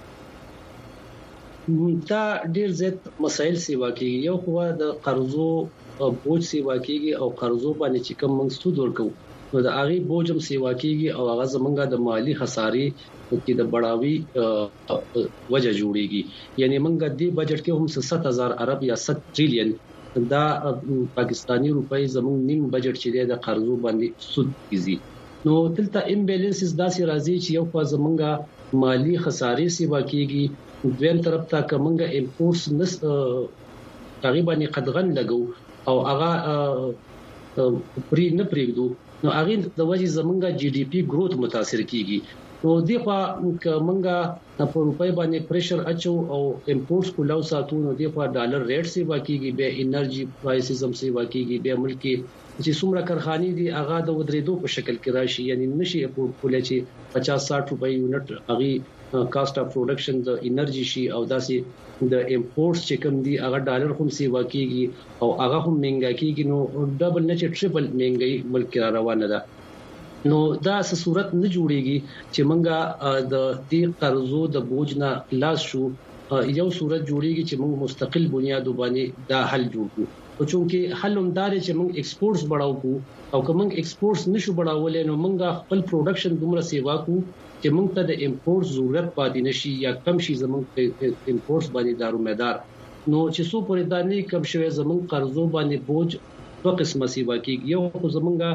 دا ډیر زیات مسایل سوا کیږي یو خو د قرضو بوج سیوا کیږي او قرضو باندې چې کوم موږ سود ورکو نو د هغه بوج هم سیوا کیږي او هغه زمونږه د مالی خسارې کې د بڑاوي وجه جوړيږي یعنی موږ د بجټ کې هم 7000 ارب یا 7 ټریلیون دا پاکستانی روپۍ زمونږ نیم بجټ چې د قرضو باندې سود کیږي نو دلته امبیلنسز داسې راځي چې یو په زمونږه مالی خسارې سیوا کیږي دویم طرف ته کومه امپورټس نس تقریبا قدغن لګو او هغه پری نه پریږدو نو هغه د وجې زمونږه جی ډی پی گروث متاثر کیږي نو دی خو منګه په روپۍ باندې پریشر اچو او امپورټس کو لو ساتو نو دی په ډالر ریټ سی واکیږي به انرژي پرایسز هم سی واکیږي به ملکی چې څومره کارخانې دي هغه د ودریدو په شکل کې راشي یعنی نشي په کوله چې 50-60 روپۍ یونټ هغه کاست اف پروډکشن د انرژي شي او داسې د امپورټس چې کوم دي هغه ډالر هم سی واکیږي او هغه هم مهنګا کیږي نو ډبل نه چې ټریپل مهنګي ملک را روانه ده نو دا صورت نه جوړيږي چې منګه د دې قرضو د بوج نه خلاص شو یو صورت جوړيږي چې موږ مستقل بنیاد باندې دا حل جوړ کړو او چونکه حل همدار چې موږ ایکسپورټس بڑاو کو او که موږ ایکسپورټس نشو بڑاولې نو موږ خپل پروډکشن دومره سیوا کو چې موږ ته د امپورټ ضرورت پاتې نشي یا کم شي زموږ امپورټس باندې دارومدار نو چې څو پرې دانی کم شوی زموږ قرضو باندې بوج دوه قسمه سیوا کیږي یو زموږه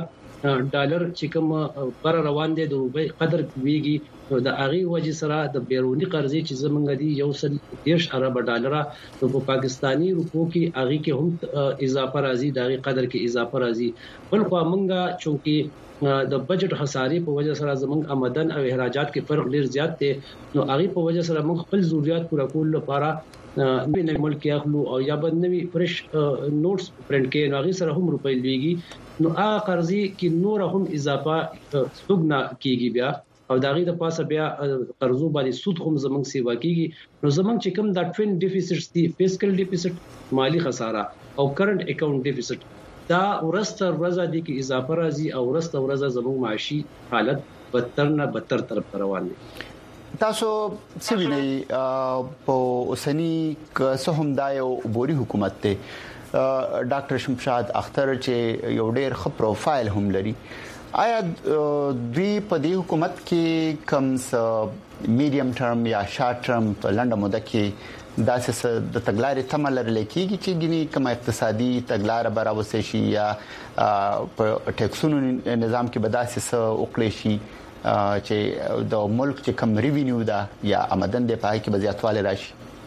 ډالر چې کوم پر روان دي د روپۍ قدر ویږي نو د اغي وجه سره د بیرونی قرضې چې زمونږ دي 1.10 ارب ډالر په پاکستانی روپو کې اغي کې هم اضافه راځي د اغي قدر کې اضافه راځي بل خو مونږه چونکی د بجټ خسارې په وجه سره زمونږ آمدن او اخراجات کې فرق ډیر زیات دی نو اغي په وجه سره موږ خپل ضرورت پوره کول لپاره نوې ملک اخلو او یا بل نوې فرش نوټس پرنٹ کې نو اغي سره هم روپۍ لويږي نو هغه قرضې کې نور هم اضافه سګنا کیږي بیا او داغي د پاسه بیا قرضو باندې سود هم زمنګ سیوا کیږي نو زمنګ چې کوم د ټوین ډیفیسټس دي فیسکل ډیفیسټ مالی خساره او کرنٹ اکاؤنٹ ډیفیسټ دا ورسته ورځ دي کې اضافه راځي او ورسته ورځ زموږ معاشي حالت بدتر نه بدتر طرف روان دي تاسو سویني په اوسنی که هم دا یو بوري حکومت ته ډاکټر شمشاد اختر چې یو ډېر ښه پروفایل هم لري آیا دوی په دې حکومت کې کم میډیم ټرم یا شارټ ټرم په لنډه موده کې داسې د تګلارې تمه لرل کېږي چې ګینی کوم اقتصادي تګلارې براوسه شي یا په ټیکسونو نظام کې بداسې وکړي شي چې د ملک چې کم ریوینیو دا یا آمدن د پای کې بزیاتواله راشي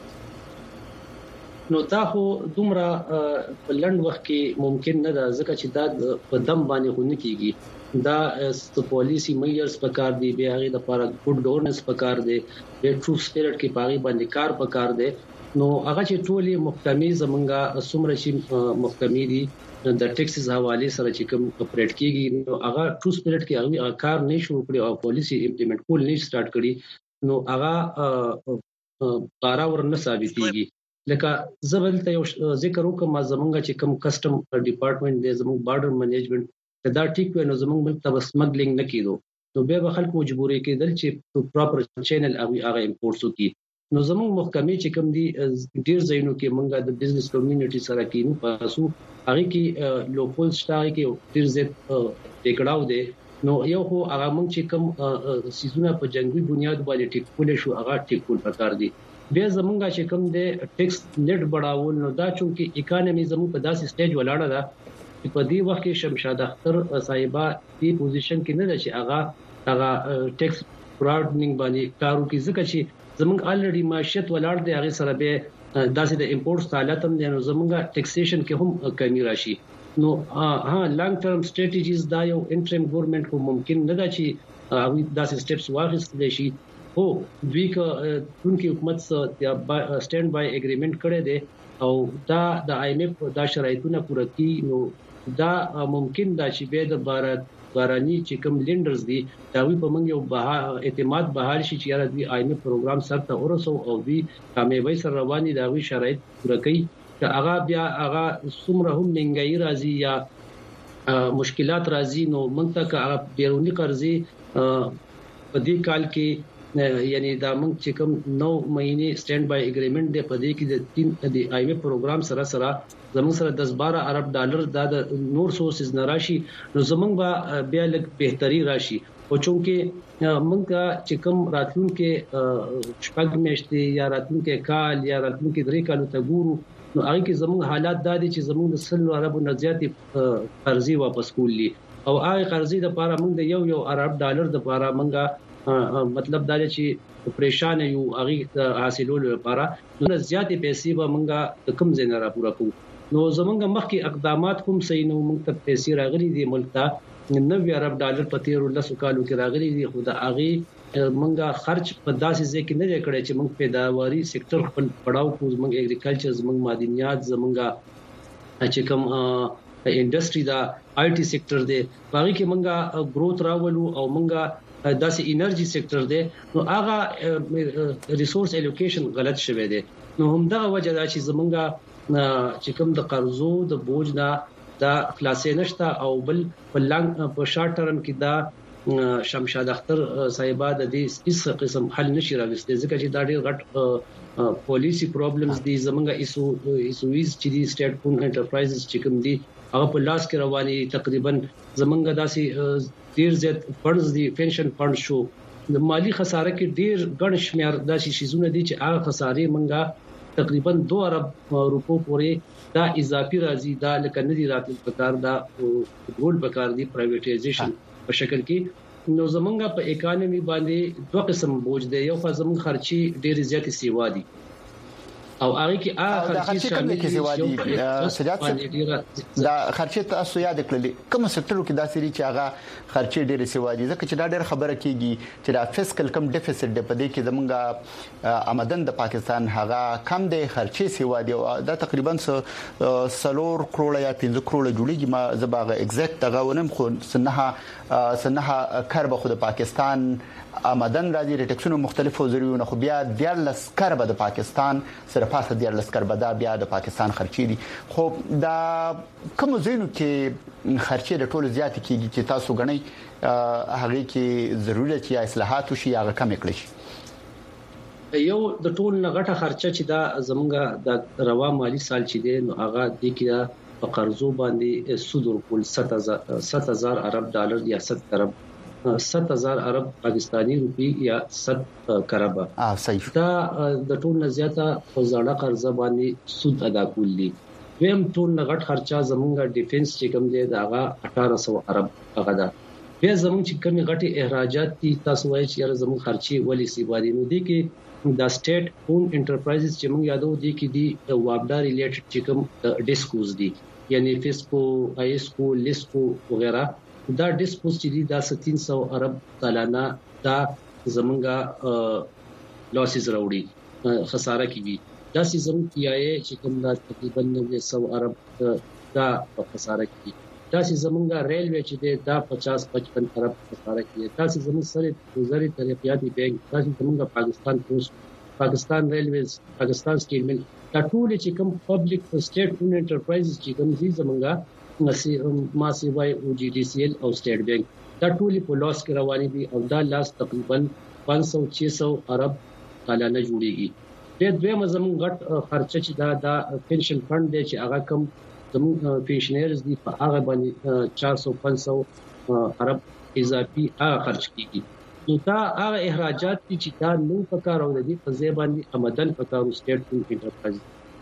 نو دا خو دومره لند وخت کې ممکن نه ده ځکه چې دا په دم باندې خونه کیږي دا پالیسی میجرز پکار دی بیا غي د لپاره ګډ ګورننس پکار دی د ټرو سپیرټ کې پاغي باندې کار پکار دی نو هغه چې ټولي محکمې زمونږه سمره شي محکمې دي د ټیکسز حواله سره چې کوم اپریټ کیږي نو هغه ټرو سپیرټ کې هغه کار نه شروع کړي او پالیسی امپلیمنٹ کول نه سٹارټ کړي نو هغه قرار ورنه ثابتيږي لکه زبل ته ذکر وکم زمونږه چې کوم کسٹم ډپارټمنټ دی زموږ بارډر منیجمنت دا ټیک وي نو زموږ ملک ته سمګلینګ نه کیدو نو به خلک مجبورې کېدل چې پراپر چینل هغه امپورټس وکړي نو زموږ محکمې چې کوم دي ډیر ځایونو کې مونږه د بزنس کمیونټي سره کینو پاسو هغه کې لوکل سټای کې ډیر زیات ټیکړاو دي نو یو خو هغه مونږ چې کوم سيزونه په جنگي بنیاد باندې ټیکول شو هغه ټیکول پکار دي بیا زمونږه چې کوم دي ټیکس نیټ بڑاول نو دا چونکی اکانومي زموږ په داسې سټیج ولاړه ده په دې وخت کې شمشاد اختر صاحبہ دې پوزیشن کې نه ده چې هغه ټیکس فراډنګ باندې کارو کې ځکه چې زمونږ الریډي معیشت ولاړ دی هغه سره به داسې د امپورټس حالت هم دی نو زمونږه ټیکسیشن کې هم کمی راشي نو لانګ ټرم سټریټیجیز دا یو انټریم ګورنمنت کو ممکن نه ده چې هغه داسې سټیپس واخیستل شي هو دوی کا دونکو حکومت یا سټاند بای اګریمنٹ کړی دی او دا د آی ایم ایف دا شرایطونه پوره کړي نو دا ممکن دا چې به د باراني چې کوم لینډرز دي دا وی په موږ یو اعتماد بحال شي چې یاره دوی آی ایم ایف پروګرام سره ورسو او دوی کامیابی سره رواني دا وی شرایط پوره کړي چې هغه بیا هغه څومره هم منګای راځي یا مشکلات راځي نو موږ ته بیرونی قرضې په دې کال کې یعنی دا موږ چې کوم 9 مهینه سټاند بای اګریمنٹ دی په دې کې د آی ایم ایف پروګرام سره زموږ سره 10-12 ارب ډالر د نور سورسز نراشي نو زموږ به بیا لږ بهتري راشي او چونکه موږ چې کوم راتلون کې شپږ میاشتې یا راتلون کې کال یا راتلون کې 3 کال ته ګورو نو هغه کې زموږ حالات د دې چې زموږ د 100 ارب نزياتي قرضې واپس کولې او هغه قرضې د لپاره موږ د یو ارب ډالر د لپاره موږ مطلب دا چې پریشان یو هغه حاصلولو لپاره نو زیاتې پیسې به مونږه کم زینه را پوره کوو نو زمونږ مخکې اقدامات کوم صحیح نو مونږ ته پیسې راغلي دي ملک ته 90 ارب ډالر په 13 کالو کې راغلي دي خو دا هغه مونږه خرج په داسې ځای کې نه کړی چې مونږ پیداواري سېکټر خپل پړاو کوو مونږ اګریکلچر مونږ معدنیات زمونږه چې کوم انډستری دا آی ټي سېکټر دی هغه کې مونږه گروث راولو او مونږه داسې انرژي سېکټر دی نو هغه ریسورس الوکیشن غلط شوی دی نو همدغه وجه دا چې زمونږه چې کوم د قرضو د بوج دا خلاصې نشته او بل په شارټ ټرم کې دا شمشاد اختر صاحبہ د دې هیڅ قسم حل نشي راوستي ځکه چې دا ډېر غټ پالیسی پرابلمز دي زمونږه ایسویز چې دي سټیټ فون انټرپرایزز چې کوم دي هغه په لاس کې رواني تقریبا زمونږه داسې ډیر زیات فندز دي پنشن فند شو د مالی خساره کې ډیر ګڼ شمیر داسې شیزونه دي چې هغه خسارې منګه تقریبا 2 ارب روپو پورې دا اضافي راځي دا لکه ندي راتل پکار دا ګول پکار دي پرایویټایزیشن په شکل کې نو زمونږه په اکانومي باندې دوه قسم بوج دی یو خزمون خرچي ډېر زیات سیوا دي او هغه کې خرچي شامل دي سجاد دا خرچي تاسو یاد کړل کوم سکتور کې دا سری چې هغه خرچي ډېر سیوا دي ځکه چې دا ډېر خبره کیږي چې دا فسکل کم ډیفیسټ دی په دې کې زمونږه آمدن د پاکستان هغه کم دی خرچي سیوا دي دا تقریبا 3 کروڑ یا 5 کروڑ جوړیږي ما زباغه ایگزیکټ هغه ونم خو سنه کار به خو د پاکستان آمدن راځي ریټکسونو مختلفو ذریعو نه خو بیا 14 کربه د پاکستان سره پاسه 14 کربه دا بیا د پاکستان خرچي دي خو دا کوم زینو کې خرچي د ټولو زیات کیږي چې تاسو غنئ هغه کې ضرورت یا اصلاحات شي هغه کم کړی شي یو د ټول نغټه خرچه چې دا زمونږه د روا مالی سال چې دی نو هغه د کې په قرضو باندې سود ورکول 7000 ارب ډالر یا 7000 ارب پاکستانی روپی یا 7 کربه صحیح دا د ټول نه زیاته فزاړه قرضه باندې سود ادا کول دي ویم ټول نه غټ خرچه زمونږه ډیفنس چې کوم دی داغه 1800 ارب هغه دا بیا زمونږ چې کوم غټي اخراجات دي تاسو وایي چې زمونږ خرچي ولې سی باندې نو دي کې دا سټیټ اون انټرپرایزز چې موږ یادو دي کې دي وابډا ریلیټډ چې کوم ډیسکوز دي یعنی فیسکو آیسکو لیسکو وغیرہ دا ډیسپوز چې دي دا 300 ارب سالانه دا زمونږه لاسز راوړي خساره کیږي دا سیزن کیایي چې کوم دا تقریبا 900 ارب دا خساره کیږي دا زمونږه ریلوی چې دا 50-55 ارب خساره کیږي دا زمونږ سره وزارت ترقیاتی بانک دا زمونږه پاکستان پوسټ پاکستان ریلویز پاکستان سټیل مل دا ټول چې کوم پبلک سټیټ اون انټرپرایزز چې کوم دي زمونږه ما سی وای او جی ډی سی ال او سټیټ بانک دا ټول په لاس کې رواني دي او دا لاس تقریبا 500-600 ارب سالانه جوړيږي د دوه مزمن غټ خرچه چې دا پنشن فند دی چې هغه کم زموږ پنشنرز دي په هغه باندې 400-500 ارب اضافي هغه خرچ کیږي نو دا هغه اخراجات چې دا نو پکار او دي په ځای باندې آمدن پکار سټیټ انټرپرایز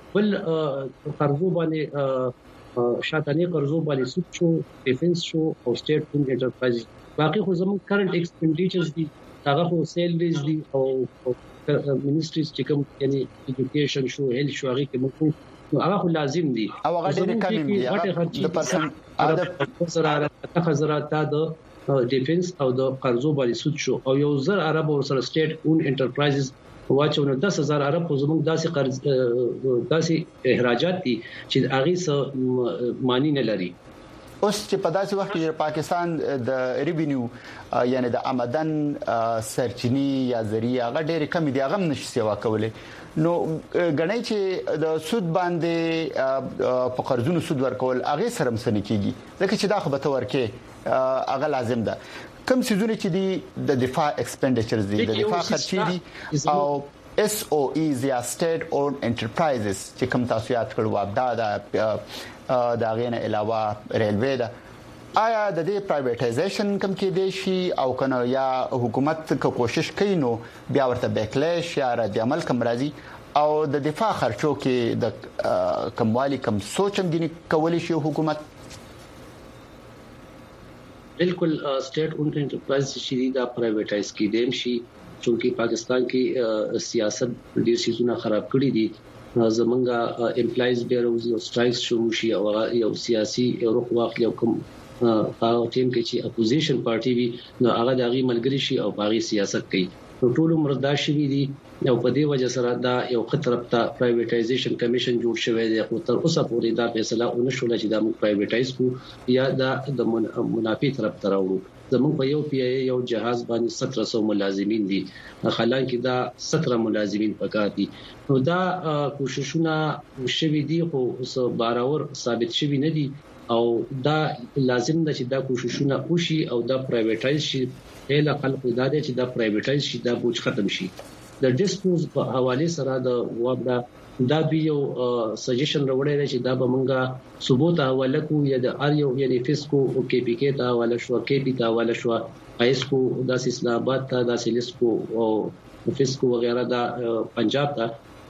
بل قرضو باندې شاتانه قرضو باندې سود شو ډیفنس شو او سټیټ انټرپرایز باقي خو زموږ کرنٹ ایکسپنډیچرز دي هغه خو سیلریز دي او منیسټریز چې کوم یعنی ایجوکیشن شو هیلث شو هغه کې موږ هغه خو لازم دي او هغه ډېر کم دي د پرسنټ سره خزرات د ډیفنس او د قرضو باندې سود شو او 1000 ارب او سره سټیټ اون انټرپرایزز واچو نو 10000 ارب خو زموږ داسې قرض داسې اخراجات دي چې هغه څه معنی نه لري اوس چې په داسې وخت کې پاکستان د ریوینیو یعنی د آمدن سرچینی یا ذریعہ هغه ډېر کم دي هغه نشي سیوا کولای نو غنۍ چې د سود باندې په قرضونو سود ورکول هغه سره مسنه کیږي ځکه چې دا خو به تورکه هغه لازم ده کوم سيزونه چې دي د دفاع ایکسپنډیچرز دي د دفاع خرچي دي او SOEs یا state owned enterprises چې کوم تاسو یاد کړو وابدا دا غینه علاوه ریلوی دا آیا د دې پرایویټایزیشن کوم کې دي شي او کنه یا حکومت کوشش کوي نو بیا ورته بیکلیش یا رد عمل کم راځي او د دفاع خرچو کې د کموالی کم سوچم دي کولی شي حکومت بالکل سټیټ اون انټرپرایز شي دا پرایویټایز کیدم شي چونکی پاکستان کې سیاست ډیر شیزونه خراب کړی دي زمونږه امپلایز بیروز او سټرایکس شروع شي او یو سیاسي روح واخلي او کوم هغه ټیم کې چې اپوزیشن پارټي وي نو هغه دغه ملګری شي او باغی سیاست کوي ټول مردا شوی دي او په دې وجه سره دا یو خطر په پرایویټایزیشن کمیشن جوړ شوی دی خو تر اوسه پورې دا فیصله ونشوله چې دا موږ پرایویټایز کو یا دا د منافع طرف ته راوړو زموږ په یو پی یو جهاز باندې 1700 ملازمین دي حالانکه دا 17 ملازمین پکار دي نو دا کوششونه شوي دي خو اوس باراور ثابت شوي نه دي او دا لازم ده چې دا کوششونه وشي او دا پرایویټایز شي له خلکو دا چې دا پرایویټایز شي دا بوج ختم شي د ډیسپوز په حواله سره د وابدا دا یو سجیشن راوړی چې دا به مونږه ثبوت حواله کو یا د ار یو یعنی فیسکو او کې پی کې ته حواله شو کې پی ته حواله شو ایسکو د اسلام آباد ته د سلیسکو او فیسکو وغیرہ دا پنجاب ته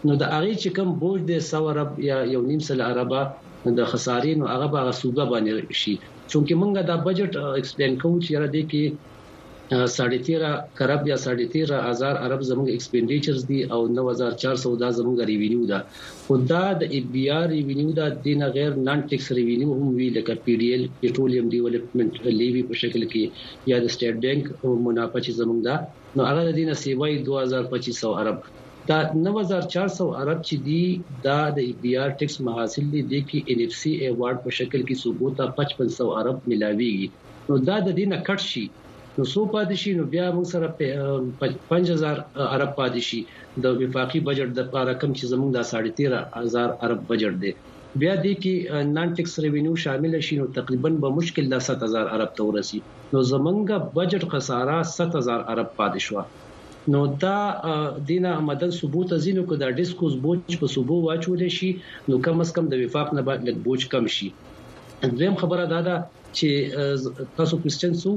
نو د هغه چې کوم بوج د 100 ارب یا 1.5 ارب د خسارې نو هغه به صوبه باندې شي چې موږ دا بجټ ایکسپلین کوو چې را دي کې 13.5 کرب یا 13.5 ارب زموږ ایکسپینډیچرز دي او 9400 دا زموږ ریوینیو ده خدا د ای بی آر ریوینیو دا دینه غیر نان ټیکس ریوینیو هم وی لکه پی ډی ایل پیټرولیم ډیولپمنٹ لیوی په شکل کې یا د سټیټ بانک منافع چې زموږ ده نو هغه د دینه سیوای 2200 ارب دا 9400 ارب چې دی دا د ای بی آر ټیکس محاصل دي کې ان اف سی ایوارډ په شکل کې ثبوت 5500 ارب ملاويږي نو دا د دینه کټ شي نو سو پادشي نو بیا موږ سره 5000 ارب پادشي د وفاقي بجټ د لپاره کم چې زموږ د 13.5 ارب بجټ دی بیا د کې نان ټیکس ریوینیو شامل شي نو تقریبا به مشکل د 7000 ارب ته ورسي نو زمونږ بجټ خساره 7000 ارب پادشوا نو دا دینه آمدن ثبوت ازینو کو د ډیسکوز بوج په صوبو واچول شي نو کم از کم د وفاق نه بعد لږ بوج کم شي دویم خبره دا ده چې تاسو کوېسچن سو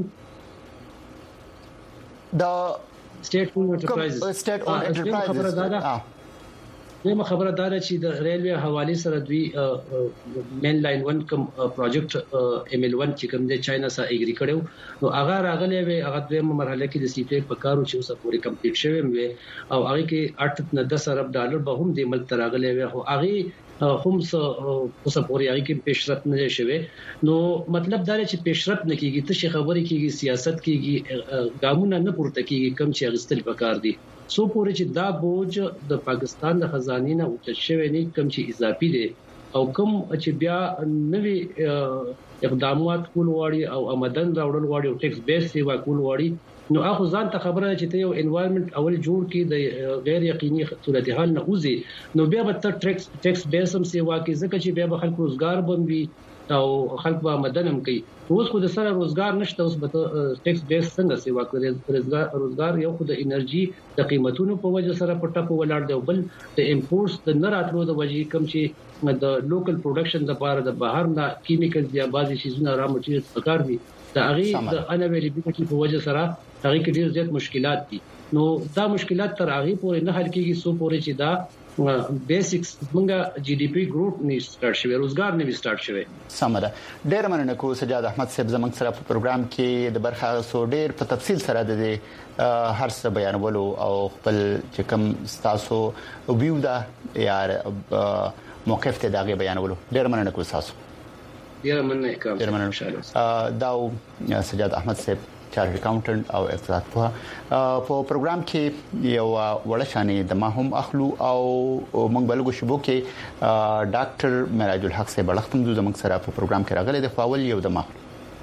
دا سټیټ اون انټرپرایزز خبره دا ده دغه خبره دا ده چې د ریلوی حواله سره دوی مین لاین 1 کوم پروجیکټ ام ال 1 چې کوم د چاینا سره اګری کړو نو هغه راغلی وي هغه د مرحله کې د سی پی په کارو چې اوسه پوری کمپلیټ شوی وي او هغه کې 8 نه 10 ارب ډالر به هم د ملک تراغلی وي او هغه هم اوسه پوری هغه کې پیشرفت نه شوی نو مطلب دا چې پیشرفت نه کیږي ته خبرې کیږي سیاست کیږي ګامونه نه پورته کیږي کم چې غستل پکار دي سو پورې چې دا بوج د پاکستان د خزانې نه اوچت شوی نه کم چې اضافي دي او کم چې بیا نوې اقدامات کول وړي او آمدن راوړل وړي او ټیکس بیس سیوا کول وړي نو اخو ځان ته خبره چې ته یو انوایرنمنت اول جوړ کی د غیر یقیني صورتحال نه اوزي نو بیا به ټیکس بیس هم سیوا کی ځکه چې بیا به خلک روزګار بموي او خلک به آمدن هم کوي اوس خو د سره روزګار نشته اوس به ټیکس بیس څنګه سیوا کوي روزګار یو خو د انرژي د قیمتونو په وجه سره په ټکو ولاړ دی بل د امپورټس د نه راتلو د وجې کم چې د لوکل پروډکشن لپاره د بهر نه کیمیکلز یا بعضي شیزونه را مټیریل پکار دي د هغه د انویلیبিলিټي په وجه سره هغه کې ډیر زیات مشکلات دي نو دا مشکلات تر هغه پورې نه حل کیږي سو پورې چې دا بیسکس مونږه جی ډی پی ګروپ نه سٹارټ شوی روزګار نه سٹارټ شوی سمره ډیر مننه کو سجاد احمد صاحب زمنګ سره په پروګرام کې د برخه سو ډیر په تفصیل سره د هر څه بیانولو او خپل چې کوم تاسو ویو دا یا موقف ته داغه بیانولو ډیر مننه کو تاسو ډیر مننه ان شاء الله دا سجاد احمد صاحب چارټ اکاونټنټ او اقتصاد په پروګرام کې یو وړشانې د ماهم اخلو او موږ بلګو شبو کې ډاکټر معراج الحق صاحب لختم د زمنګ سره په پروګرام کې راغلي د فاول یو د ماخلو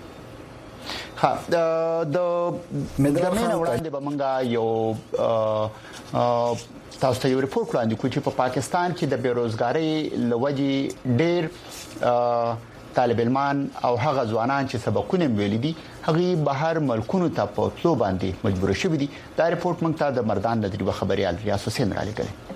د مدرمن وړاندې به موږ یو تاسو ته یو ریپورت وړاندې کوم چې په پاکستان کې د بیروزګاری لوجي ډېر طالب علمان او هغه ځوانان چې سبقونه ویلي دي هغه بهر ملکونو ته په تلو باندې مجبور شوي دي دا ریپورت موږ ته د مردان د تجربه خبريال ریاض حسین را لګل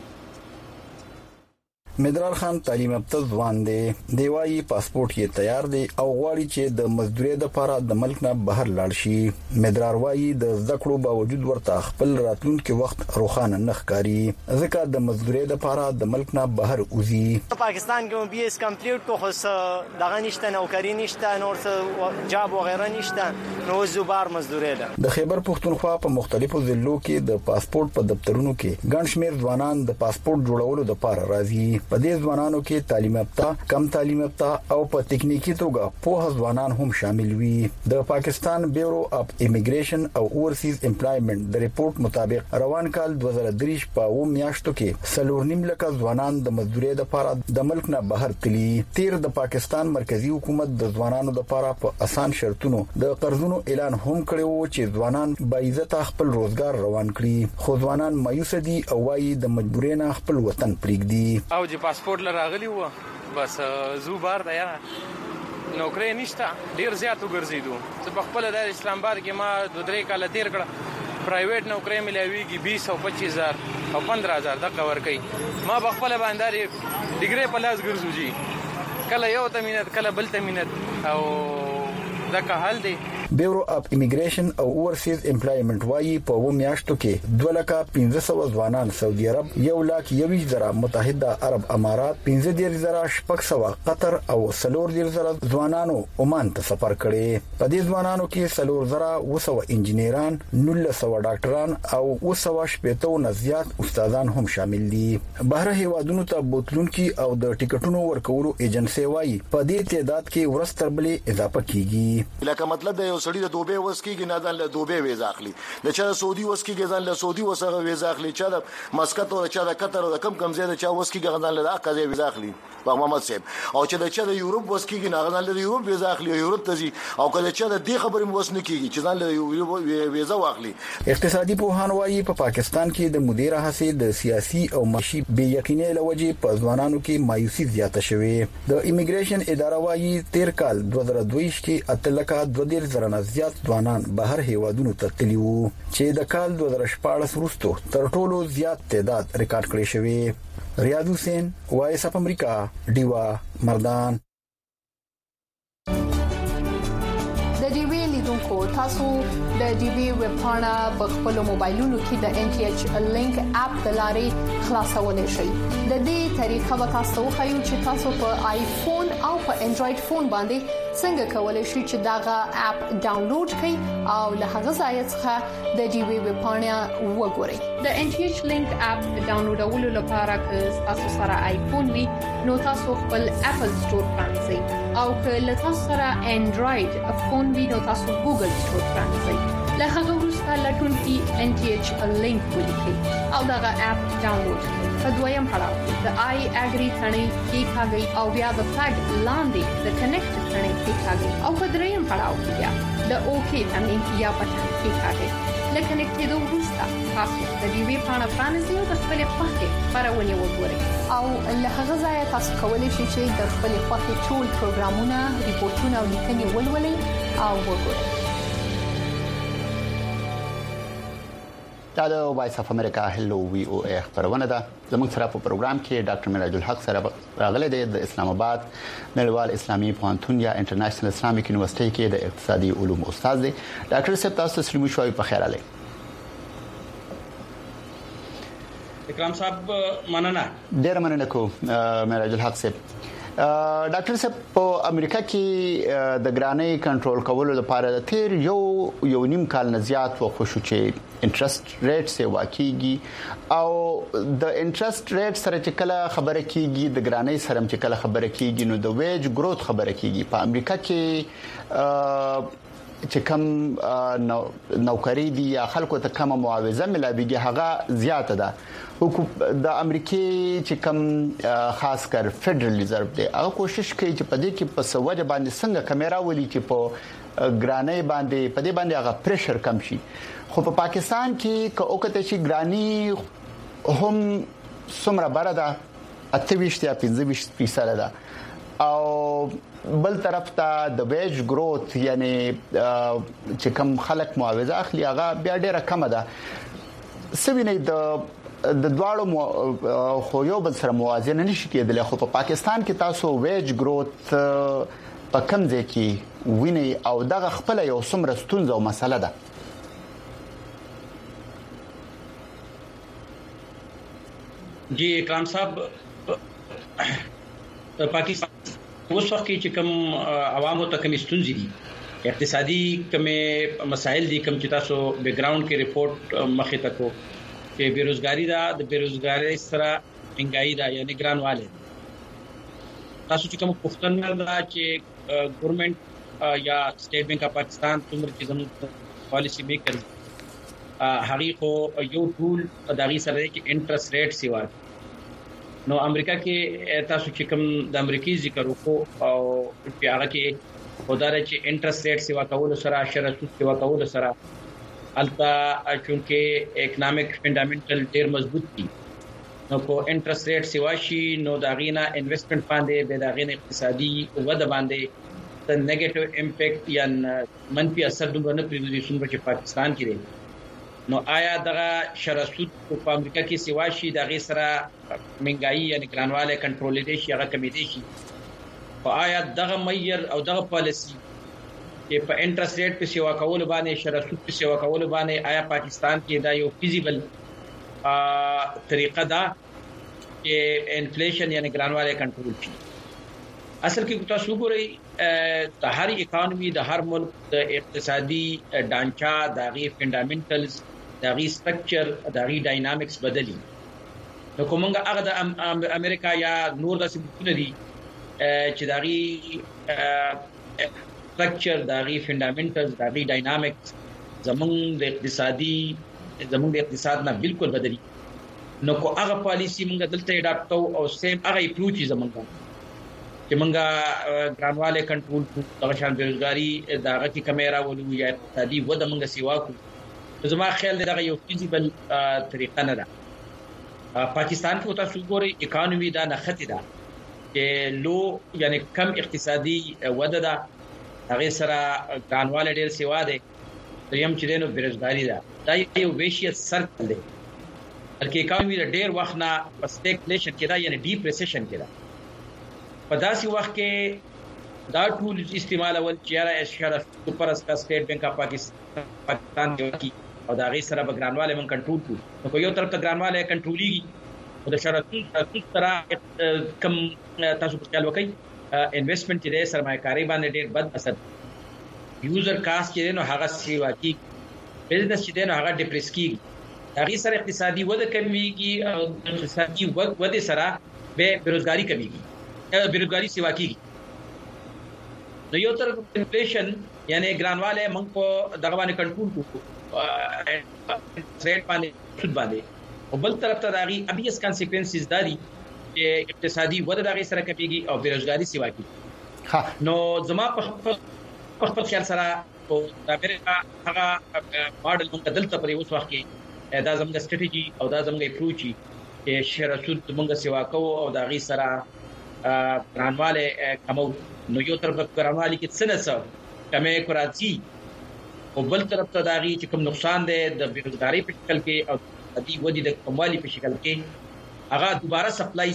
مدرار خان تعلیم یافته ځوان دی وايي پاسپورت یې تیار دی او غواړي چې د مزدوري د لپاره د ملک نه بهر لاړ شي مدرار وايي د ذکرو باوجود ورته خپل راتلونکي وخت روښانه نه ښکاري ځکه د مزدوري د لپاره د ملک نه بهر اوزي پاکستان کې بي اس کمپلیټ کو خو دغه نشته نوکری نشته نور څه جاب وغیرہ نشته نو زوبار مزدوري ده د خیبر پښتونخوا په مختلفو ضلعو کې د پاسپورت په دفترونو کې ګڼ شمېر ځوانان د پاسپورت جوړولو لپاره راځي په دې ځوانانو کې تعلیم یافته کم تعلیم یافته او په تکنیکی توګه په ځوانان هم شامل وي د پاکستان بیورو اف امیګریشن او اورسیز امپلایمنت د ریپورت مطابق روان کال 2023 په و میاشتو کې 3.5 لک ځوانان د مزدوري لپاره د ملک نه بهر تللي تیر د پاکستان مرکزی حکومت د ځوانانو لپاره په اسان شرطونو د قرضونو اعلان هم کړو چې ځوانان با عزت خپل روزګار روان کړي خو ځوانان مایوس دي او وايي د مجبورۍ نه خپل وطن پرېږدي او چې پاسپورت لراغلی و بس زو بار دا یا نوکری نشته ډیر زیات وګرځیدو چې په خپل د اسلام آباد کې ما 2-3 کال تیر کړه پرایویټ نوکری ملويږي 20 او 25000 او 15000 د کور کوي ما په خپل باندې ډیګری په لاس ګرځو جی کله یو تمینت کله بل تمینت او د کهل دی. بیورو اف امیګریشن او اورسیز امپلایمنت وايي په و میاشتو کې 2,1500 ځوانان سعودي عرب 1,20,000 متحده عرب امارات 15,600 قطر او 4,000 ځوانانو عمان ته سفر کړي. په دې ځوانانو کې 4,000 انجنیران 1,900 ډاکټران او 280 زیات استادان هم شامل دي. بهر هیوادونو ته بوتلونکي او د ټیکټونو ورکولو ایجنسی وايي په دې تعداد کې ورستربلې اضافه کیږي. لکه مطلب د یو سړي د دوبه وسکیږي نه ځان له دوبه ویزا اخلي، د چا سعودي وسکیږي ځان له سعودي وسره ویزا اخلي، چا د مسقط او چا د قطر او کم زیاده چا وسکیږي ځان له اقازه ویزا اخلي په محمد صاحب، او چې د چا د یورپ وسکیږي نه ځان له یورپ ویزا اخلي او یورپ ته ځي، او کله چې د دې خبرې موسنه کیږي چې ځان له ویزا واخلي. اقتصادي پوهان وايي په پاکستان کې د مدیر هڅې د سیاسي او معاشي بې یقینۍ لوجې په ځوانانو کې مایوسي زیاته شوې. د امیګریشن اداره وايي تیر کال 2022 کې 8,2,000 نه زیات ځوانان بهر هیوادونو ته تللي وو چې د کال 2014 وروسته تر ټولو زیات تعداد ریکارډ کړی شوی. ریاض حسین وایس اف امریکا ډیوا مردان. د ډي وی لیدونکو تاسو د ډي وی ویب پاڼه په خپل موبایلونو کې د ان ټي ایچ لینک اپ د لارې خلاصولای شئ. د دې طریقه به تاسو خو چې تاسو په آیفون او په انډراید فون باندې څنګه کولای شئ چې داغه اپ ډاونلوډ کړئ او له هغه ځای څخه د ډي وی ویب پاڼه وګورئ. د ان ټي ایچ لینک اپ ډاونلوډولو لپاره که تاسو سره آیفون وي نو تاسو خپل اپل سٹور پرانځئ او که له تاسو سره انډراید فون وي نو تاسو ګوګل سٹور پرانځئ. له هغه وروسته لټونکي ان ټي ایچ لینک ولیکئ او دغه اپ ډاونلوډ کړئ. په دویم پړاو د آی اګری ثنې کې کاږي او بیا د فلګ لاندې د کنیکټ ثنې کې کاږي او په دریم پړاو کې بیا د اوکی ثنې یا بټن کې کاږي. لکه کنیکټ دوه وروسته تاسو د ډي وی پاڼه پرانیزئ او د خپل خوښې خبرونه وګورئ او له هغه ځای تاسو کولی شئ چې د خپل خوښې ټول پروګرامونه، ریپورتونه او لیکنې ولولئ او وګورئ. دا د وایس اف امریکا هلو وی او ای خبرونه ده. زموږ سره په پروګرام کې ډاکټر میراج الحق سره راغلی دی د اسلام آباد نړیوال اسلامي پوهنتون یا انټرنیشنل اسلامیک یونیورسيټي کې د اقتصادي علوم استاد دی. ډاکټر صاحب تاسو سلام شوي په خیر علي. اکرام صاحب مننه. ډیر مننه کوم میراج الحق صاحب. ډاکټر صاحب په امریکا کې د ګرانۍ کنټرول کولو لپاره د تیر یو نیم کال نه زیات وخت شو چې انټرست ریټ سه واقعيږي او د انټرست ریټ سره چې کله خبره کیږي د ګرانۍ سره چې کله خبره کیږي نو د ویج ګروث خبره کیږي. په امریکا کې چې کم نوکری دي یا خلکو ته کم معاوضه ملابيږي هغه زیاته ده. حکومت د امریکای چې کم خاص کر فدرال ریزرو دی هغه کوشش کوي چې په دې کې په سوجه باندې څنګه کیمرا ولي چې په ګرانۍ باندې په دې باندې هغه پریشر کم شي. خو په پاکستان کې که اوکته شي ګرانی هم څومره بره ده 28 یا 25% ده او بل طرف ته د ویج ګروث یعنی چې کم خلک معاوضه اخلي هغه بیا ډیره کم ده. سوینې د دواړو خو یو بل سره موازنه نشي کېدلی. خو په پاکستان کې تاسو ویج ګروث په کم ځای کې ویني او دغه خپل یو څومره ستونزه او مسله ده. جی اکرام صاحب پاکستان اوس وخت کې چې کوم عوامو ته کوم ستونزې دي اقتصادي کوم مسایل دي کوم چې تاسو بیک ګراوند کې ریپورت مخې ته کو چې بیروزګاری دا د بیروزګاری سره انګای دا یعنی ګرانواله تاسو چې کوم پښتنه دا چې ګورنمنت یا سټیټ بانک اف پاکستان څومره چې زموږ پالیسی میکر حقیقو یو ټول دغه سره کې انټرست ریټ سیوا نو امریکا کې تاسو چې کوم د امریکای ذکر وکړو او په هغه کې خدای چې انټرست ریټ سیوا کول سره شرط سیوا کول سره البته چې اکونومیک فندامنټل ډیر مضبوط دي نو کو انټرست ریټ سیوا شي نو دا غینا انویسټمنټ باندې به دا غینا اقتصادي وده باندې د نیگیټیو امپیکټ یا منفي اثر دومره نه پریږدي چې پاکستان کې دی. نو آیا دغه شراسود په امریکا کې سیوا شي دغه سره منګای یعنی ګرانواله کنټرول دي شي هغه کمی دي شي او آیا دغه معیار او دغه پالیسی چې په انټرست ریټ په سیوا کول باندې شرط په سیوا کول باندې آیا پاکستان کې دا یو فیزیبل طریقه ده چې انفلیشن یعنی ګرانواله کنټرول شي. اصل کې تاسو ګورئ د هر اکانومي د هر ملک د اقتصادي ډانچا دغه فندامنټلز دغه سټرکچر دغه ډاینامیکس بدلی. نو کومه هغه د امریکا یا نور د سیمونو دي چې دغه سټرکچر دغه فندامنټلز دغه ډاینامیکس زمونږ د اقتصاد نه بالکل بدلی. نو کو هغه پالیسی موږ دلته اډاپټو او سیم هغه اپروچ زمونږ چې موږ ګرانواله کنټرول کوو، د شان بیروزګاری دغه کی کیمرا ولو یا اقتصادي وده موږ سیوا کوو. زما خیال دغه یو فیزیبل طریقه نه ده. پاکستان کې تاسو ګورئ اکانومي دا نخته ده چې لو یعنی کم اقتصادي وده ده، هغه سره ګرانواله ډیر سیوا ده، یم چې دینو بیروزګاری ده. دا یو ویشیس سرکل دی بلکې اکانومي د ډیر وخت نه په سټیګفلیشن کې ده یعنی ډیپ ریسیشن کې ده. په داسې وخت کې دا ټول استعمال اول چې را اشاره سپر اس کا سټیټ بانک اف پاکستان کې او دا غي سره بګرانواله من کنټرول کو. نو په یو طرف ته ګرانواله کنټروليږي او د شرطونو سره کم تاسو په خیال وکړئ انویسټمنټ چې د سرمایه‌کاري باندې ډېر بد اثر، یوزر کاست چې نو هغه سیوا کی بزنس چې نو هغه ډیپریس کیږي، هغه سره اقتصادي وده کمیږي او اقتصادي وده سره به بیروزګاری کمیږي، بیروزګاری سیوا کیږي. نو یو طرف انفلیشن یعنی ګرانواله موږ په دغه باندې کنټرول کوو ریټ باندې سود باندې، او بل طرف ته دغه ابیس کانسیکوینسز داري چې اقتصادي وده دغه سره کمیږي او بیروزګاری سیوا کیږي. نو زما په خپل خیال سره او د امریکا هغه ماډل موږ دلته پرې اوس وخت کې دا زموږ سټریټجی او دا زموږ اپروچ چې شرطونه موږ سیوا کوو او دا غي سره ګرانواله کومو. نو یو طرف ګرانواله کې څه کمې کراچي او بل طرف ته داغي چې کوم نقصان دی د بیروزګاری په شکل کې او د دې ودی د کموالی په شکل کې هغه دوباره سپلای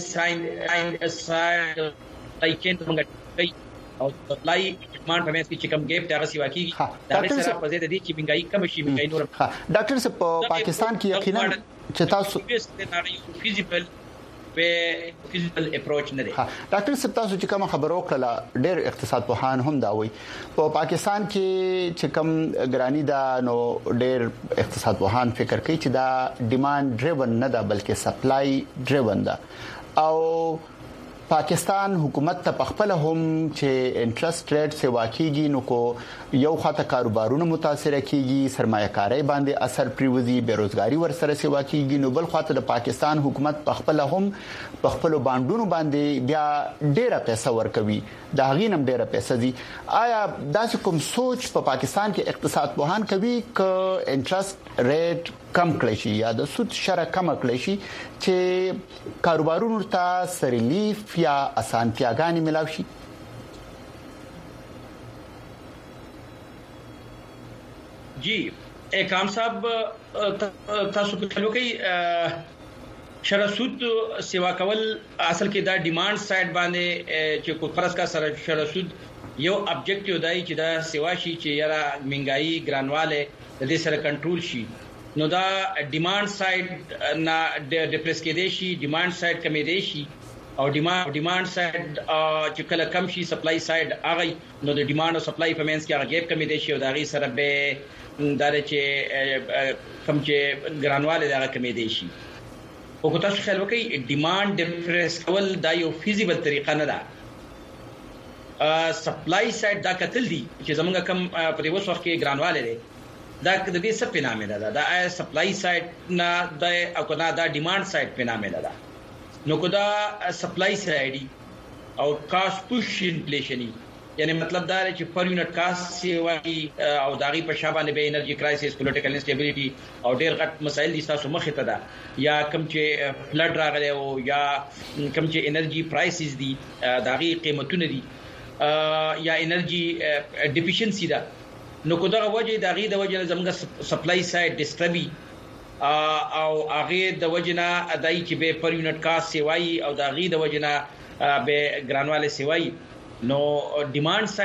سپلای چین څنګه او سپلای ډیماند په مېس کې چې کوم ګیپ دغه سیوا کیږي دا سره په زیاته دي چې منګای کم شي منګای نور. ډاکټر صاحب په پاکستان کې یقینا چې تاسو فیزیبل په فیزیکل اپروچ نه دی. ډاکټر صاحب تاسو چې کوم خبرو کړه ډېر اقتصاد پوهان هم دا وایي په پاکستان کې چې کوم ګرانی دا نو ډېر اقتصاد پوهان فکر کوي چې دا ډیماند ډریون نه ده بلکې سپلای ډریون ده، او پاکستان حکومت ته خپل هم چې انټرست ریټ سیوا کیږي نو کو یو خاطه کاروبارونه متاثر کیږي، سرمایه‌کاري باندې اثر پریوزي، بیروزګاری ورسره سیوا کیږي. نو بل خاطه د پاکستان حکومت خپل هم خپل باندونو باندې بیا ډیره پیسې ورکوي، دا غینم ډیره پیسې دي. آیا داسې کوم سوچ په پاکستان کې اقتصاد پوهان کوي ک انټرست ریټ کم کړی شي یا د سود شرح کم کړی شي چې کاروبارونو ته سریلیف یا اسانتیاګانی ملاوي شي؟ جی اکرام صاحب تاسو په کلو کې شرسود سیوا کول اصل کې دا ډیماند سایډ باندې چې کو فرض کا سره شرسود یو ابجیکټیو دی چې دا سیوا شي چې یاره منګای ګرانواله د دې سره کنټرول شي. نو دا ډیماند سایډ نه ډیپریس کېدې شي، ډیماند سایډ کمې دی شي او ډیماند سایډ چې کله کم شي سپلای سایډ هغه نو د ډیماند او سپلای په منځ کې هغه ګیپ کمې دی شي او دا غي سره به دا چې کم چې ګرانواله دا کمې دی شي. او کو تاسو خیال وکړئ ډیماند ډیپریس کول دا یو فیزیبل طریقه نه ده. سپلای سایډ دا کتل دي چې زمونږ کم په دې وخت کې ګرانواله دی دا د دې څه پینامه ده دا سپلای سایډ نه د او کدا دا ډیماند سایډ پینامه ده. نو کدا سپلای سایډ او کاست پوش انفلیشن یعنی مطلب دا چې پر یونټ کاست سیوای او داغي په شابه به انرژي کرایسس، پولیټیکل انسټیبিলিټي او ډېر غټ مسایل دي تاسو مخه ته ده یا کم چې فلډ راغلی او یا کم چې انرژي پرایسز دي داغي قیمتونه دي یا انرژي ډیفیشنسي ده. نو کو دغه وجه د غي د وجه زموږ سپلای سایډ ډیسټربي او هغه د وجه نه ادای چې به پر یونټ کاست سیوای او د غي د وجه نه به ګرانواله سیوای. نو ډیماند سایډ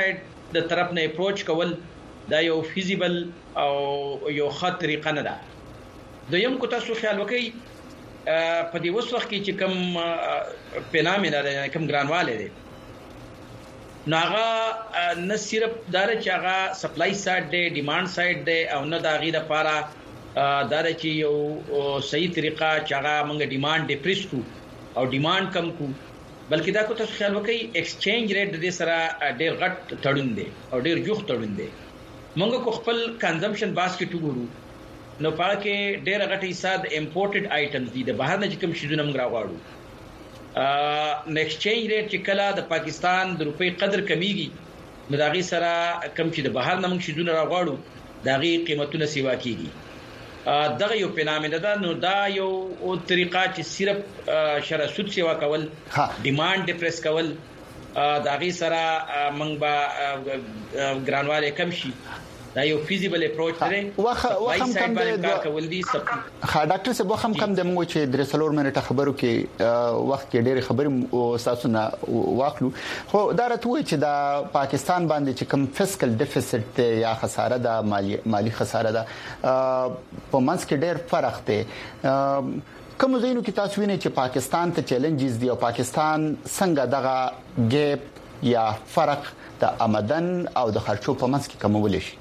د طرف نه اپروچ کول دا یو فیزیبل او یو ښه طریقه نه ده. دویم کو تاسو خیال وکړئ په دې وخت کې چې کوم فینامنا ده کوم ګرانواله ده ناغه نه صرف دار چې هغه سپلای سایډ دی ډیماند سایډ دی او نه دا غي د لپاره دار چې یو صحیح طریقه چې هغه موږ ډیماند ډیپریس کو او ډیماند کم کو بلکې دا کو تاسو خیال وکړئ ایکسچینج ریټ د سره ډیر غټ تړون دی او ډیر جوخ تړون دی. موږ کو خپل کنزمپشن باسکټ وګورو نو پاره کې ډیر غټ حصہ د امپورټډ آیټمز دي د بهر نه کوم شیونه موږ راغواړو. ایکسچینج ریټ چې کله د پاکستان د روپۍ قدر کمیږي نو دا غي سره کم چې د بهر نه موږ شیونه راغواړو دا غي قیمتونه سیوا کیږي. دغه یو فینامنا ده. نو دا یو طریقه چې صرف شرع سود سیوا کول ډیماند ډیپریس کول دا غي سره موږ به ګرانواله کم شي. دا یو فیزیبل اپروچ دی. وخم کم دی کول دي ها ډاکټر صاحب وخم کم د موږ چې درې څلور منټه خبرو کې وخت کې ډېر خبرې اساسونه واخلو خو دا راته چې دا پاکستان باندې چې کم فسکل ډیفیسټ یا خساره ده مالی خساره ده په منځ کې ډېر فرق دی. کوم زینو کې تاسو وینئ چې پاکستان ته چیلنجز دي او پاکستان څنګه دغه ګیپ یا فرق د آمدن او د خرچو په منځ کې کمول شي؟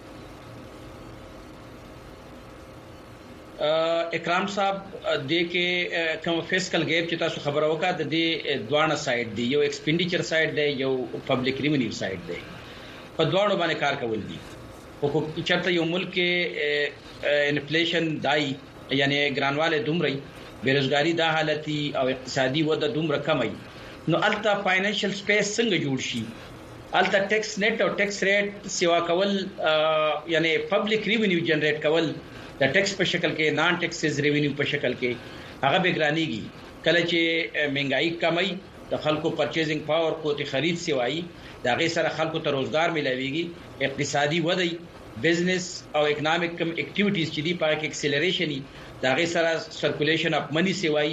اکرام صاحب د کې کوم فسکل ګیپ چې تاسو خبره وکړه د دې دوانه سایډ دی یو ایکسپینډیچر سایډ دی یو پبلک ریونیو سایډ دی په دوانو باندې کار کول دي. او چرته یو ملک کې انفلیشن دای یعنی ګرانواله دومره بیروزګاری دا حالتي او اقتصادي وده دومره کمای نو الټا فاینانشل سپیس څنګه جوړ شي الټا ټیکس نیټ او ټیکس ریټ سیوا کول یعنی پبلک ریونیو جنریټ کول د ټیکس په شکل کې نان ټیکسز ریونیو په شکل کې هغه بګرانیږي. کله چې مهنګای کمای د خلکو پرچیزینګ پاور قوت خرید سیوای دا غي سره خلکو ته روزګار ملويږي اقتصادي ودی بزنس او اکونومیک کم اکټیویټیز چې دی په کې اکسلریشن دا غي سره سرکولیشن اپ منی سیوای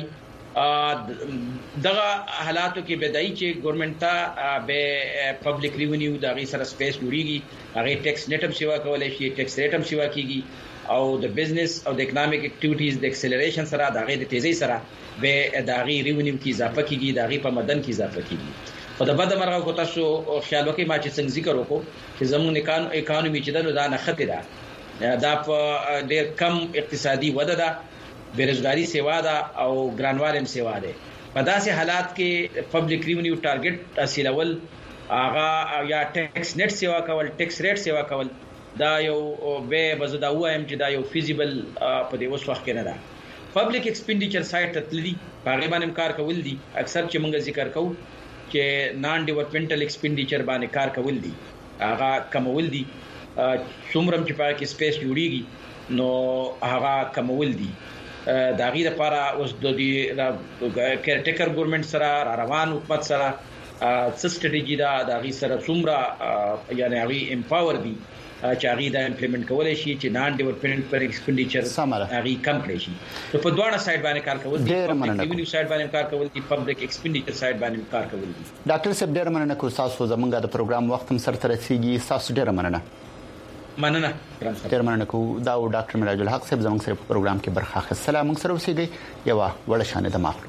دغه حالاتو کې بدایي چې ګورنمنت ته به پبلک ریونیو دا غي سره سپیس جوړیږي هغه ټیکس نیټم سیوا کولای شي ټیکس ریټم سیوا کیږي او د بزنس او د اکونومیک اکټیویټیز د اکسلریشن سره دا غي د تیزی سره به دا غي ریونیو کې اضافه کیږي دا غي په مدن کې اضافه کیږي. په د بده مرغه کو تاسو خیال وکړئ ما چې څنګه ذکر وکړو چې زموږ اکانومي چې دا نه خطر ده دا په ډېر کم اقتصادي وده ده بیروزګاری سیوا ده او ګرانوالم سیوا ده. په داسې حالات کې پبلک ریونیو ټارګټ حاصلول هغه یا ټیکس نیټ سیوا کول ټیکس ریټ سیوا کول دا یو به بزدا وایم چې دا یو فیزیبل په دې وخت کې نه ده. پبلک ایکسپینډیچر سایت تللی هغه باندې کار کول دي اکثر چې موږ ذکر کوو چې نان ډیولپمنټل ایکسپینډیچر باندې کار کول دي هغه کمول دي څومره چې پاره کې سپیس جوړیږي نو هغه کمول دي. دا غي لپاره اوس د دې کېرټیکر ګورنمنت سره روان حکومت سره سټریټیجی دا غي سره څومره یعنی هغه امپاور دي چې هغه دا امپلیمنٹ کولای شي چې نان ډیولپمنٹ پر ایکسپینډیچر هغه کم کړي شي. نو په دوه سایډ باندې کار کول دي ریونیو سایډ باندې کار کول دي پبلک ایکسپینډیچر سایډ باندې کار کول دي. ډاکټر صاحب ډیر مننه کوم تاسو زمونږ د پروګرام وخت هم سره رسیدي تاسو ډیر مننه ډیر مننه کو دا ډاکټر مراج الحق صاحب زمونږ سره په پروګرام کې برخه اخیستله. موږ سره اوسېږي یو وړ شانه د ماخلو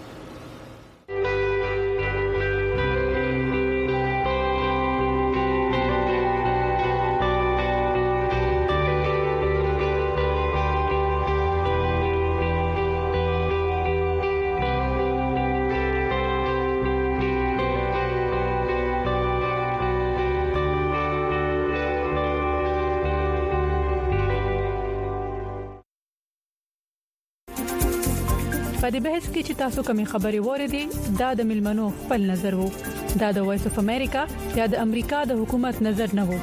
په دې بحث کې چې تاسو کومې خبرې وریدي دا د ملمنو خپل نظر وو دا د وایس اف امریکا یا د امریکا د حکومت نظر نه وو.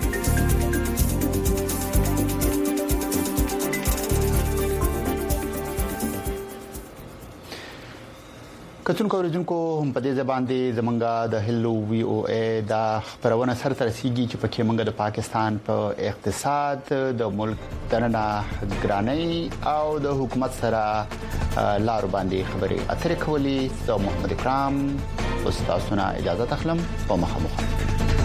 کتون کوریدونکو هم په دې ځبان دي زمونږه د هلو وی او ای دا خبرونه سره ترسيږي چې پکې موږ د پاکستان په اقتصاد د ملک دننه ګرانۍ او د حکومت سره لار باندې خبرې اترې کولې. زه محمد اکرام استاد سنا اجازه تخلم په مخه